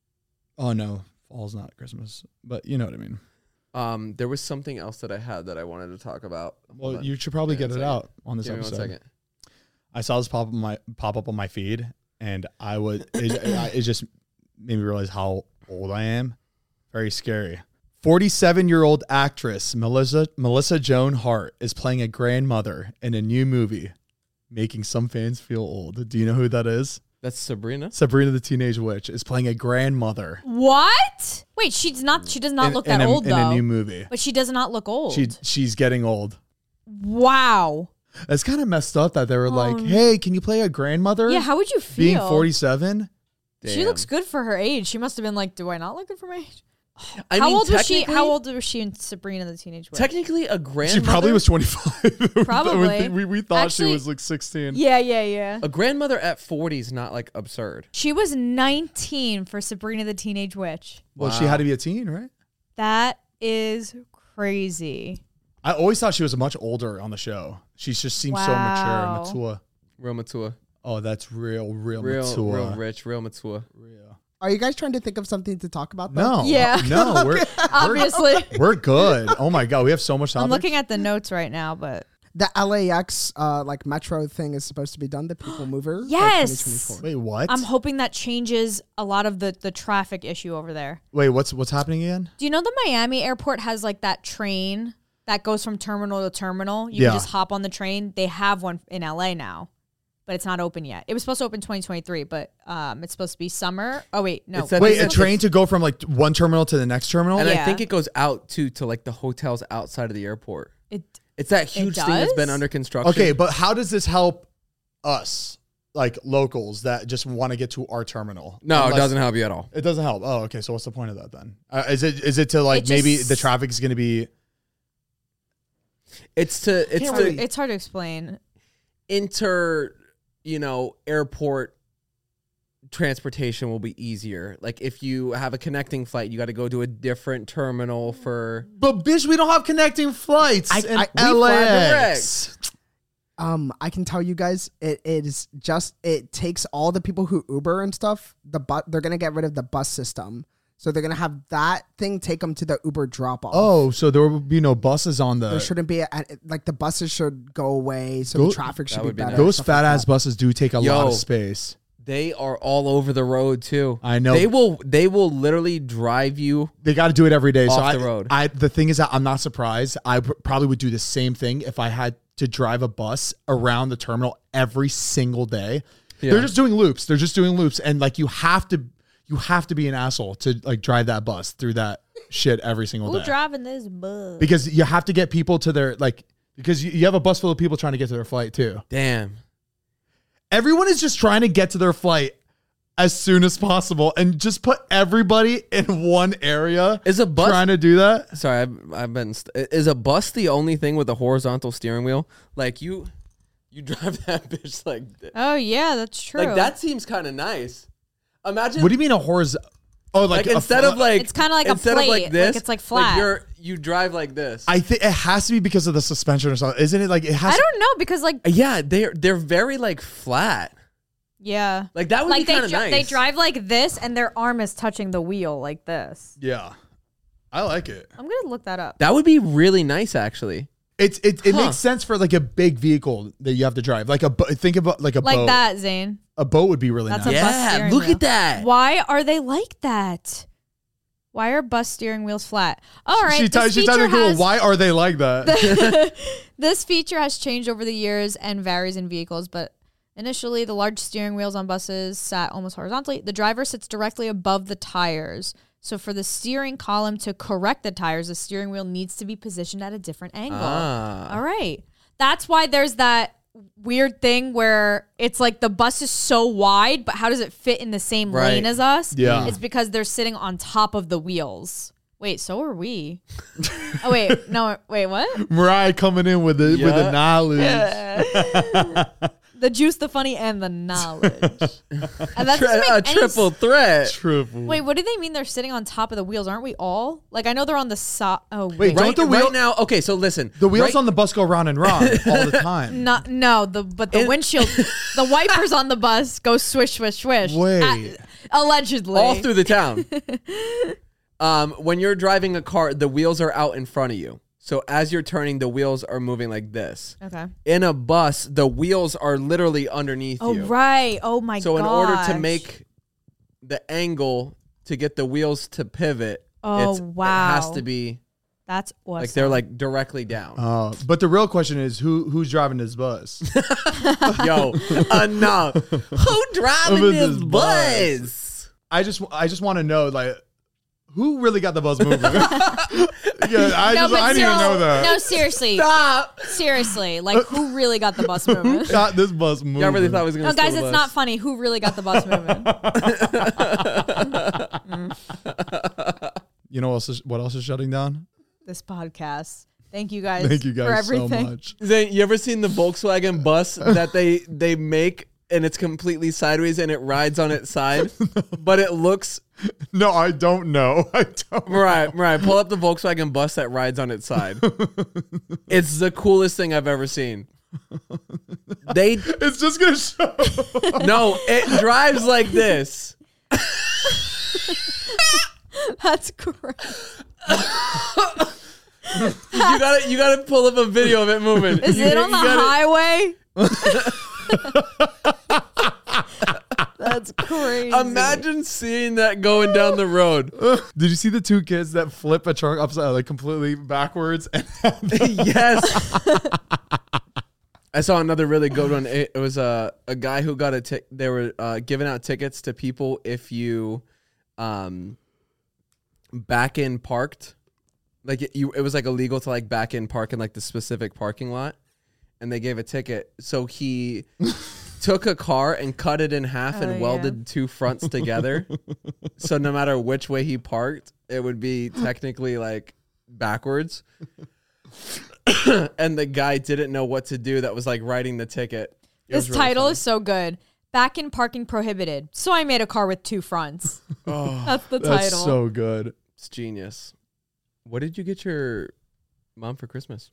Oh no, fall's not Christmas, but you know what I mean. Um, there was something else that I had that I wanted to talk about. Hold Well, on. you should probably Give me get one it second. out on this Give me episode. one second. I saw this pop up on my pop up on my feed, and I was it, it, it just made me realize how old I am. Very scary. forty-seven year old actress Melissa Melissa Joan Hart is playing a grandmother in a new movie, making some fans feel old. Do you know who that is? That's Sabrina. Sabrina the Teenage Witch is playing a grandmother what? Wait, she's not. She does not in, look in that a, old in though. a new movie. But she does not look old. She she's getting old. wow. It's kind of messed up that they were like, Um, "Hey, can you play a grandmother?" Yeah. How would you being feel? forty-seven. She Damn. looks good for her age. She must have been like, "Do I not look good for my age?" I how mean, old was she? technically- How old was she in Sabrina the Teenage Witch? Technically, a grandmother. She probably was twenty-five. Probably. we, we thought Actually- she was like sixteen. Yeah, yeah, yeah. A grandmother at forty is not like absurd. She was nineteen for Sabrina the Teenage Witch. Well, she Wow. had to be a teen, right? That is crazy. I always thought she was much older on the show. She just seems Wow. so mature, mature. Real mature. Oh, that's real, real, Real, mature. real rich. Real mature. Real. Are you guys trying to think of something to talk about? Though? No, Yeah. no, we're Obviously. we're good. Oh my god, we have so much. I'm topics. looking at the notes right now, but The L A X uh, like metro thing is supposed to be done. The people mover. by Yes. twenty twenty-four. Wait, what? I'm hoping that changes a lot of the, the traffic issue over there. Wait, what's what's happening again? Do you know the Miami airport has like that train that goes from terminal to terminal? You Yeah. can just hop on the train. They have one in L A now, but it's not open yet. It was supposed to open twenty twenty-three, but um, it's supposed to be summer. Oh wait, no. It's that- Wait, a it's- train to go from like one terminal to the next terminal? And Yeah. I think it goes out too to like the hotels outside of the airport. It, It's that huge thing that's been does? under construction. Okay, but how does this help us, like locals that just want to get to our terminal? No, it Unless- doesn't help you at all. It doesn't help. Oh, okay. So what's the point of that then? Uh, is it is it to like It maybe just- the traffic is going to be? It's to it's it's, to hard, it's hard to explain. inter, you know, airport transportation will be easier. Like if you have a connecting flight, you got to go to a different terminal for. But bitch, we don't have connecting flights I- in I- we L A fly X. Um, I can tell you guys, it, it is just it takes all the people who Uber and stuff. The bu- they're gonna get rid of the bus system, so they're gonna have that thing take them to the Uber drop off. Oh, so there will be no buses on the. There shouldn't be a, like the buses should go away, so Go- the traffic should That be would be better. nice. Those stuff fat like ass that. buses do take a Yo. lot of space. They are all over the road too. I know. They will. They will literally drive you. They got to do it every day. so Off I, the road. I, the thing is that I'm not surprised. I pr- probably would do the same thing if I had to drive a bus around the terminal every single day. Yeah. They're just doing loops. They're just doing loops, and like you have to, you have to be an asshole to like drive that bus through that shit every single Who day. driving this bus? Because you have to get people to their like because you, you have a bus full of people trying to get to their flight too. Damn. Everyone is just trying to get to their flight as soon as possible and just put everybody in one area. Is a bus? Trying to do that? Sorry, I've, I've been. St- is a bus the only thing with a horizontal steering wheel? Like you, you drive that bitch like. th- Oh yeah, that's true. Like that seems kind of nice. Imagine. What do you mean a horizontal? Oh, like, like a instead fl- of like It's kinda like a instead plate, of like like this, it's like flat. you're you drive like this. I think it has to be because of the suspension or something, isn't it? Like it has. I don't know because like yeah, they're they're very like flat. yeah, Like that would like be they kind of dri- nice. they drive like this and their arm is touching the wheel like this. Yeah, I like it. I'm gonna look that up. That would be really nice, actually. It's it, it Huh. makes sense for like a big vehicle that you have to drive. Like a bo- think about like a Like boat. that, Zane. A boat would be really That's nice. a bus Yeah, steering look wheel. at that. Why are they like that? Why are bus steering wheels flat? All right, she this typed she feature typed in Google, has- why are they like that? This feature has changed over the years and varies in vehicles, but initially the large steering wheels on buses sat almost horizontally. The driver sits directly above the tires. So for the steering column to correct the tires, the steering wheel needs to be positioned at a different angle. Ah. All right. That's why there's that weird thing where it's like the bus is so wide, but how does it fit in the same Right. lane as us? Yeah. It's because they're sitting on top of the wheels. Wait, so are we? Oh wait, no, wait, what? Mariah coming in with the with the Yeah. knowledge. The juice, the funny, and the knowledge. And that Tri- doesn't make a any triple s- threat. Triple. Wait, what do they mean? They're sitting on top of the wheels? Aren't we all? Like I know they're on the side. Oh wait, Wait, Right, Don't the wheel- right now, okay, so listen. The wheels right, on the bus go round and round all the time. Not no, the but the In- windshield, the wipers on the bus go swish, swish, swish. Wait. At- allegedly, all through the town. um, when you're driving a car, the wheels are out in front of you. So as you're turning, the wheels are moving like this. Okay. In a bus, the wheels are literally underneath Oh you. right. Oh my god. So in order to make the angle to get the wheels to pivot, Oh, it's, wow. it has to be that's awesome. like they're like directly down. Uh, but the real question is who who's driving this bus? Yo, enough. Who driving With this this bus? I just I just want to know like who really got the bus moving? yeah, I no, just but I didn't even no, know that. no, seriously, Stop. seriously, like who really got the bus moving? Got this bus moving. Yeah, I really thought I was gonna. No, guys, steal the it's bus. not funny. Who really got the bus moving? You know what else is, what else is shutting down? This podcast. Thank you guys. Thank you for guys so everything. much. Zane, you ever seen the Volkswagen bus that they they make and it's completely sideways and it rides on its side, but it looks No, I don't know. I don't. right. Right, pull up the Volkswagen bus that rides on its side. It's the coolest thing I've ever seen. They It's just gonna show. no, it drives like this. That's great. You gotta you gotta pull up a video of it moving. Is You- it on you the gotta- highway? That's crazy. Imagine seeing that going down the road. Did you see the two kids that flip a truck upside like completely backwards? And Yes. I saw another really good one. It, it was a a guy who got a tick. They were uh, giving out tickets to people if you, um, back in parked, like it, you. It was like illegal to like back in park in like the specific parking lot, and they gave a ticket. So he took a car and cut it in half Oh, and yeah. welded two fronts together. So no matter which way he parked, it would be technically like backwards. And the guy didn't know what to do that was like writing the ticket. This really title funny. is so good. Back in parking prohibited. So I made a car with two fronts. Oh, That's the That's title. so good. it's genius. What did you get your mom for Christmas?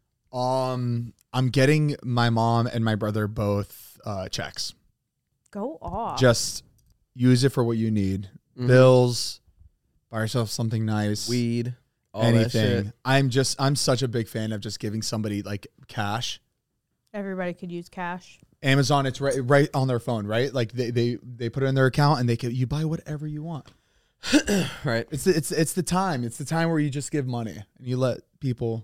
Um, I'm getting my mom and my brother both uh, checks. Go off. Just use it for what you need. Mhm. Bills, buy yourself something nice. Weed, all that shit. anything. I'm just I'm such a big fan of just giving somebody like cash. Everybody could use cash. Amazon, it's right right on their phone, right? Like they they, they put it in their account and they can you buy whatever you want. Right. It's the, it's it's the time. It's the time where you just give money and you let people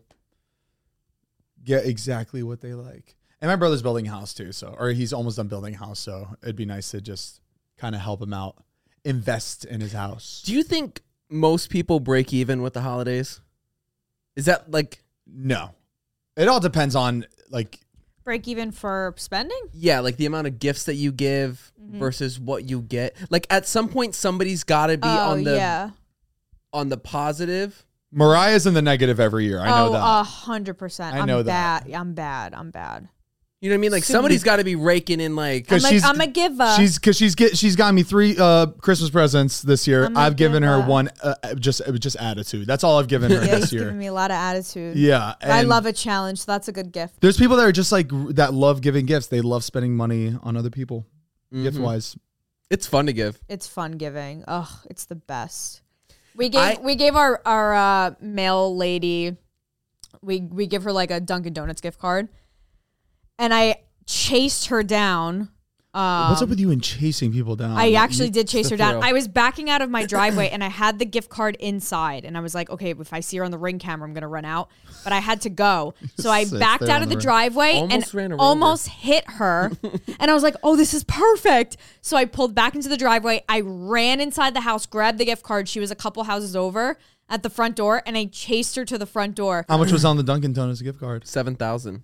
get exactly what they like. And my brother's building a house too, so or he's almost done building a house, so it'd be nice to just kind of help him out, invest in his house. Do you think most people break even with the holidays? Is that like, No, it all depends on like Break even for spending? yeah, like the amount of gifts that you give Mm-hmm. versus what you get? Like at some point, somebody's got to be Oh, on the yeah. on the positive. Mariah's in the negative every year. I know oh, that. a hundred percent. I I'm know that. bad. I'm bad. I'm bad. You know what I mean? Like Super- somebody's got to be raking in like. 'Cause I'm a, she's- I'm a giver. She's because she's get she's got me three uh Christmas presents this year. I'm a I've given her giver. one uh, just just attitude. That's all I've given her yeah, this he's year. giving me a lot of attitude. Yeah, I and love a challenge. So that's a good gift. There's people that are just like that love giving gifts. They love spending money on other people, gift Mhm. wise. It's fun to give. It's fun giving. Ugh, it's the best. We gave I- we gave our our uh, mail lady. We we give her like a Dunkin' Donuts gift card, and I chased her down. Um, What's up with you and chasing people down? I actually You- did chase the her down. thrill. I was backing out of my driveway and I had the gift card inside. And I was like, okay, if I see her on the ring camera, I'm going to run out. But I had to go. So I Sits backed there out on of the the ring. driveway Almost ran and her over. almost hit her. And I was like, oh, this is perfect. So I pulled back into the driveway. I ran inside the house, grabbed the gift card. She was a couple houses over at the front door. And I chased her to the front door. How much was on the Dunkin' Donuts gift card? Seven thousand.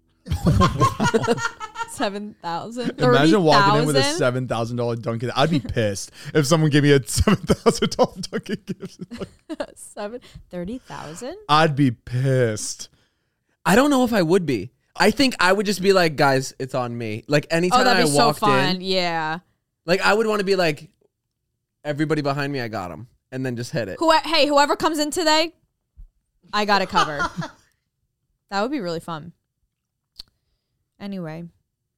seven thousand. Imagine walking in with a seven thousand dollar Dunkin'. I'd be pissed if someone gave me a seven thousand dollar Dunkin' gift. Seven, thirty thousand? I'd be pissed. I don't know if I would be. I think I would just be like, guys, it's on me. Like anytime Oh, that'd I be so walked fun. in, Yeah. like I would want to be like, everybody behind me, I got them, and then just hit it. Who, hey, whoever comes in today, I got it covered. That would be really fun. Anyway,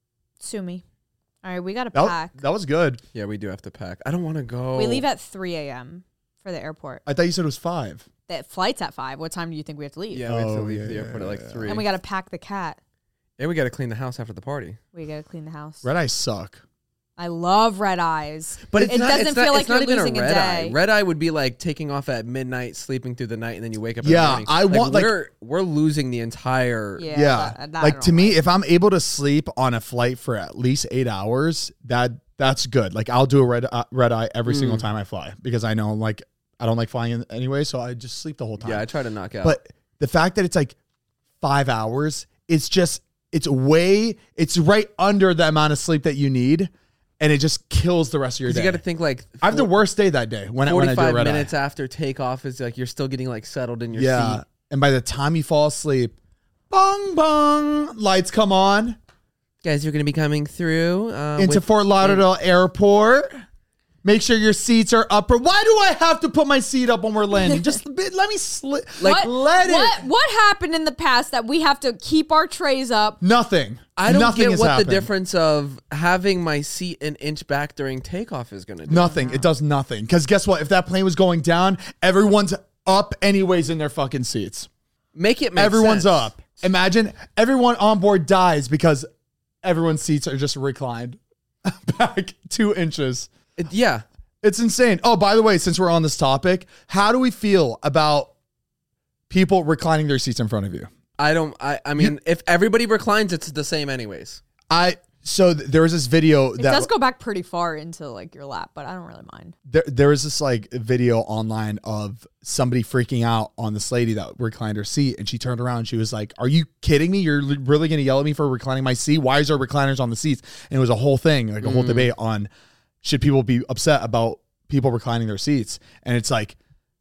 sue me. All right, we got to That, pack. that was good. Yeah, we do have to pack. I don't want to go. We leave at three a.m. for the airport. I thought you said it was five. The flight's at five. What time do you think we have to leave? Yeah, we have to Oh, leave yeah, the airport at like yeah, three. And we got to pack the cat. and we got to clean the house after the party. We got to clean the house. Red eyes suck. I love red eyes. But it's it not, doesn't it's feel not, like it's you're not even losing a a, red day. eye. Red eye would be like taking off at midnight, sleeping through the night, and then you wake up. in the Yeah, morning. I want, like- we're we're losing the entire. Yeah. Yeah. that- that I like don't to me, if I'm able to sleep on a flight for at least eight hours, that that's good. Like I'll do a red uh, red eye every Mm. single time I fly because I know like I don't like flying in anyway, so I just sleep the whole time. Yeah, I try to knock out. But the fact that it's like five hours, it's just it's way it's right under the amount of sleep that you need, and it just kills the rest of your 'Cause day. you got to think like I have the worst day that day when I when I do a forty-five red minutes eye. after takeoff is like you're still getting like settled in your Yeah, seat. and by the time you fall asleep, bong bong, lights come on. Guys, you're gonna be coming through uh, into with- Fort Lauderdale Airport. Make sure your seats are upper. Why do I have to put my seat up when we're landing? Just a bit, let me slip. Like what, let what, it. What happened in the past that we have to keep our trays up? Nothing. I don't Nothing get has what happened. the difference of having my seat an inch back during takeoff is gonna do. Nothing. It does nothing. Because guess what? If that plane was going down, everyone's up anyways in their fucking seats. Make it make Everyone's sense. up. Imagine everyone on board dies because everyone's seats are just reclined back two inches. It- yeah. It's insane. Oh, by the way, since we're on this topic, how do we feel about people reclining their seats in front of you? I don't. I. I mean, if everybody reclines, it's the same anyways. I so th- there was this video It that does go back pretty far into like your lap, but I don't really mind. there, there was this like video online of somebody freaking out on this lady that reclined her seat, and she turned around and she was like, "Are you kidding me? You're li- really going to yell at me for reclining my seat? Why is there recliners on the seats?" And it was a whole thing, like a whole debate on should people be upset about people reclining their seats, and it's like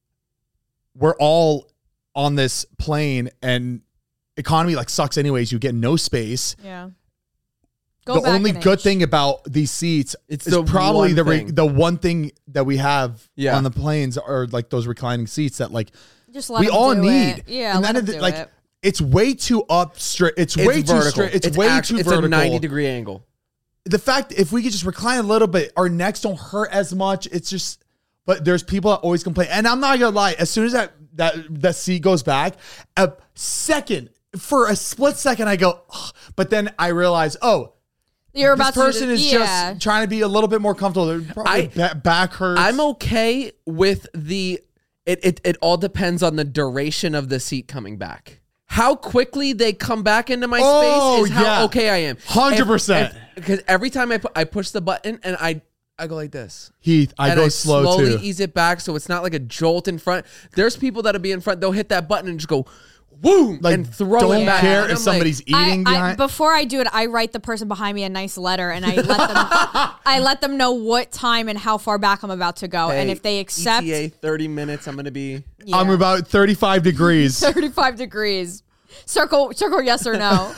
we're all on this plane and economy like sucks anyways. You get no space. Yeah. Go the back only an good inch. thing about these seats It's is the probably one the re- thing. the one thing that we have Yeah. on the planes are like those reclining seats that like Just let we 'em all do need. it. Yeah, and let then 'em it- do like it. it's way too up straight. It's, It's way too vertical. straight. It's, way actu- too it's vertical. a ninety degree angle. The fact if we could just recline a little bit, our necks don't hurt as much. It's just, but there's people that always complain, and I'm not gonna lie. As soon as that that that seat goes back, a second for a split second, I go, "Ugh," but then I realize, oh. You're This about person to is yeah. just trying to be a little bit more comfortable. Their probably I- ba- back hurts. I'm okay with the. It, it it all depends on the duration of the seat coming back. How quickly they come back into my Oh, space is how yeah. okay I am. one hundred percent. Because every time I pu- I push the button and I I go like this. Heath, I and go I slow slowly too. ease it back so it's not like a jolt in front. There's people that'll be in front. They'll hit that button and just go, woo, Like, and throw don't it back. care And if I'm somebody's like, eating I, I, behind. before I do it, I write the person behind me a nice letter, and I let them. I let them know what time and how far back I'm about to go, and hey, if they accept, E T A thirty minutes, I'm gonna be. yeah, I'm about thirty-five degrees. thirty-five degrees. Circle, circle, yes or no.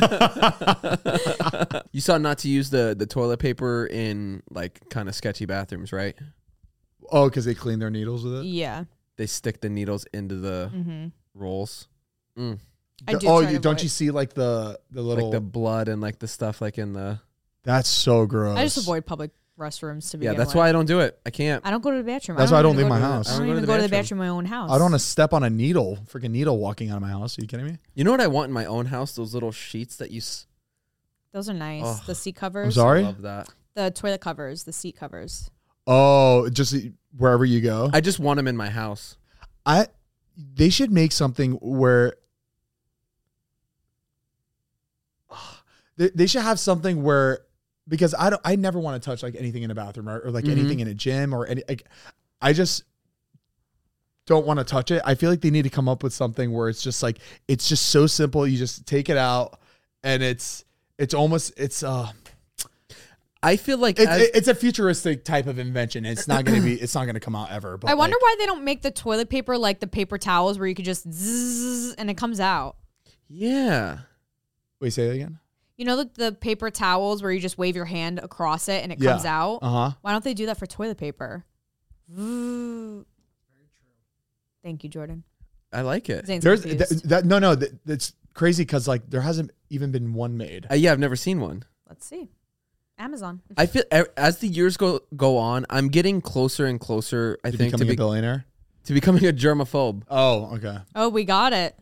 You saw not to use the the toilet paper in like kind of sketchy bathrooms, right? Oh, because they clean their needles with it. Yeah, They stick the needles into the mm-hmm. rolls. Mm. I do. oh, try you, to don't avoid- you see like the the little? Like the blood and like the stuff like in the. that's so gross. I just avoid public restrooms to Yeah, begin that's with. why I don't do it. I can't. I don't go to the bathroom. That's why I don't even leave go my to- house. I don't, even go to the bathroom in my own house. I don't want to step on a needle, freaking needle walking out of my house. Are you kidding me? You know what I want in my own house? Those little sheets that you. S- Those are nice. Oh, the seat I'm covers. sorry. love that. The toilet covers. The seat covers. Oh, just wherever you go. I just want them in my house. I they should make something where they, they should have something where because I don't I never want to touch like anything in a bathroom or, or like Mhm. anything in a gym or any like I just don't want to touch it. I feel like they need to come up with something where it's just like it's just so simple. You just take it out and it's it's almost it's uh I feel like it, as, it- it's a futuristic type of invention. It's not gonna be it's not gonna come out ever. But I wonder like, why they don't make the toilet paper like the paper towels where you could just zzz and it comes out. yeah. wait, say that again. You know the, the paper towels where you just wave your hand across it and it Yeah. comes out? Uh huh. Why don't they do that for toilet paper? Very true. Thank you, Jordan. I like it. Zane's There's confused. th- that no no that, that's crazy because like there hasn't even been one made. Uh, yeah, I've never seen one. Let's see. Amazon. I feel e- as the years go go on, I'm getting closer and closer. I To think to, becoming be, a billionaire. to becoming a germaphobe. Oh, okay. Oh, we got it.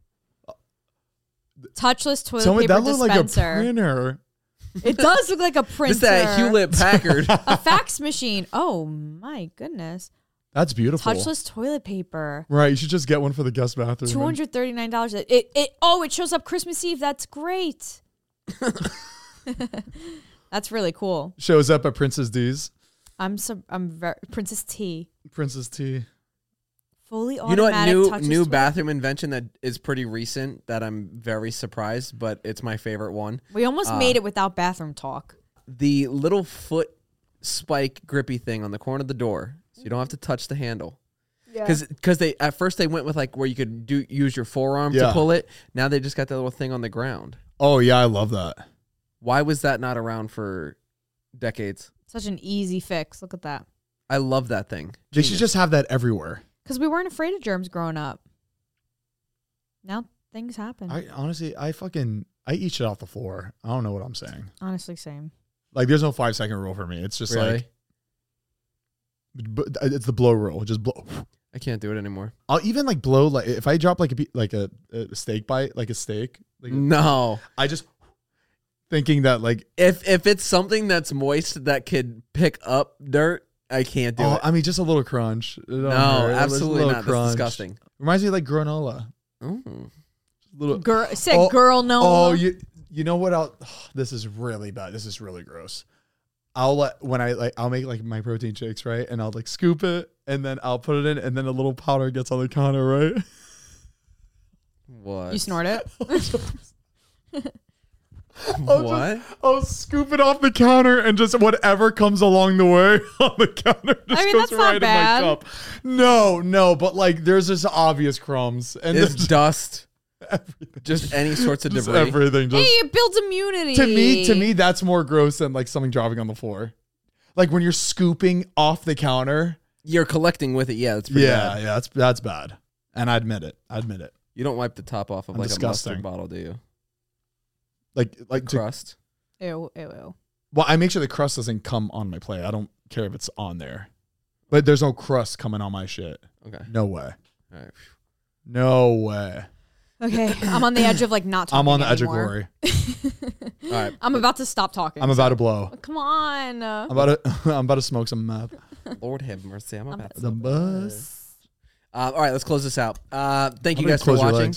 Touchless toilet Tell me paper that looked like a dispenser. printer. It does look like a printer. This that Hewlett Packard. A fax machine. Oh my goodness. That's beautiful. Touchless toilet paper. Right, you should just get one for the guest bathroom. Two hundred thirty nine dollars. It it oh it shows up Christmas Eve. That's great. That's really cool. Shows up at Princess D's. I'm so I'm very Princess T. Princess T. Fully You automatic. know what new touchless new toilet- bathroom invention that is pretty recent that I'm very surprised, but it's my favorite one. We almost Uh, made it without bathroom talk. The little foot spike grippy thing on the corner of the door, so you don't have to touch the handle. Because because they at first they went with like where you could do use your forearm Yeah. to pull it. Now they just got that little thing on the ground. Oh yeah, I love that. Why was that not around for decades? Such an easy fix. Look at that. I love that thing. They should Genius. just have that everywhere. Because we weren't afraid of germs growing up. Now things happen. I honestly, I fucking, I eat shit off the floor. I don't know what I'm saying. Honestly, same. Like, there's no five second rule for me. It's just Really? like, but it's the blow rule. Just blow. I can't do it anymore. I'll even like blow like if I drop like a pe- like a, a steak bite, like a steak. Like No. I just thinking that like If if it's something that's moist that could pick up dirt, I can't do oh, it. I mean just a little crunch. It don't No, hurt. Just a absolutely little not. That's disgusting. Reminds me of like granola. Mm. Little. Girl, said Oh, girl, no. Oh, you you know what? I'll. This is really bad. This is really gross. I'll let when I like I'll make like my protein shakes, right? And I'll like scoop it and then I'll put it in and then a little powder gets on the counter, right? What? You snort it? I'll What? Just, I'll scoop it off the counter and just whatever comes along the way on the counter just I mean, goes that's not right bad. in my cup. No, no, but like there's just obvious crumbs and It's there's- dust. Just any sorts of Just debris. everything. Just, Hey, it builds immunity. to me, to me, that's more gross than like something dropping on the floor. Like when you're scooping off the counter. You're collecting with it. Yeah, that's pretty Yeah, bad. yeah, that's that's bad. And I admit it. I admit it. You don't wipe the top off of I'm like disgusting. a mustard bottle, do you? Like like to, Crust. Ew, ew, ew. well, I make sure the crust doesn't come on my plate. I don't care if it's on there. But there's no crust coming on my shit. Okay. No way. All right. No way. Okay, I'm on the edge of like not talking I'm on the edge anymore. of glory. All right. I'm about to stop talking. I'm about to blow. Come on. I'm about to I'm about to smoke some meth. Lord have mercy. I'm about to. The bus. Uh, all right, let's close this out. Uh, thank you I'm gonna guys for close your watching. legs.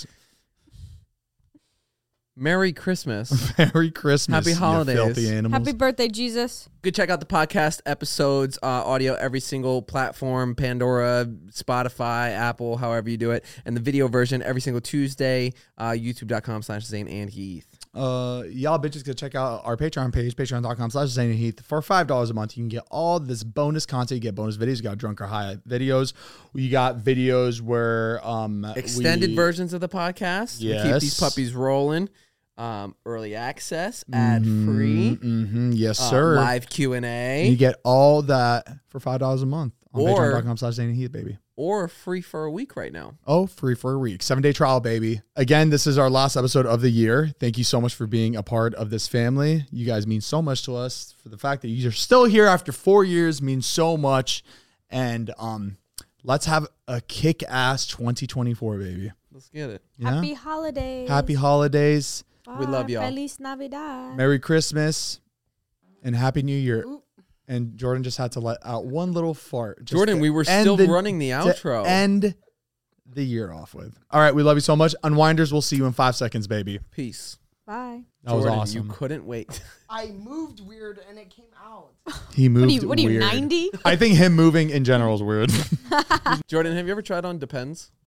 Merry Christmas. Merry Christmas. Happy you holidays. filthy animals. Happy birthday, Jesus. You can check out the podcast episodes, uh, audio, every single platform, Pandora, Spotify, Apple, however you do it. And the video version every single Tuesday, uh, youtube.com slash Zane and Heath. Uh, y'all bitches can check out our Patreon page, patreon.com slash Zane and Heath. For five dollars a month, you can get all this bonus content. You get bonus videos. You got Drunk or High videos. You got videos where um Extended we, versions of the podcast. We keep Yes. these puppies rolling. Um, early access, ad free, Mm-hmm, yes, uh, sir. live Q and And you A, get all that for five dollars a month on Or- patreon.com slash Zane and Heath, baby. or free for a week right now. Oh, free for a week. Seven day trial, baby. Again, this is our last episode of the year. Thank you so much for being a part of this family. You guys mean so much to us. For the fact that you're still here after four years means so much. And um, let's have a kick ass twenty twenty-four, baby. Let's get it. Yeah? Happy holidays. Happy holidays. We love y'all. Feliz Navidad. Merry Christmas. And Happy New Year. And Jordan just had to let out one little fart. just Jordan, to we were end still the- running the to outro. end the year off with. All right, we love you so much. Unwinders, we'll see you in five seconds, baby. Peace. Bye. That was Jordan, awesome. You couldn't wait. I moved weird and it came out. He moved What are you, what are you weird. ninety? I think him moving in general is weird. Jordan, have you ever tried on Depends?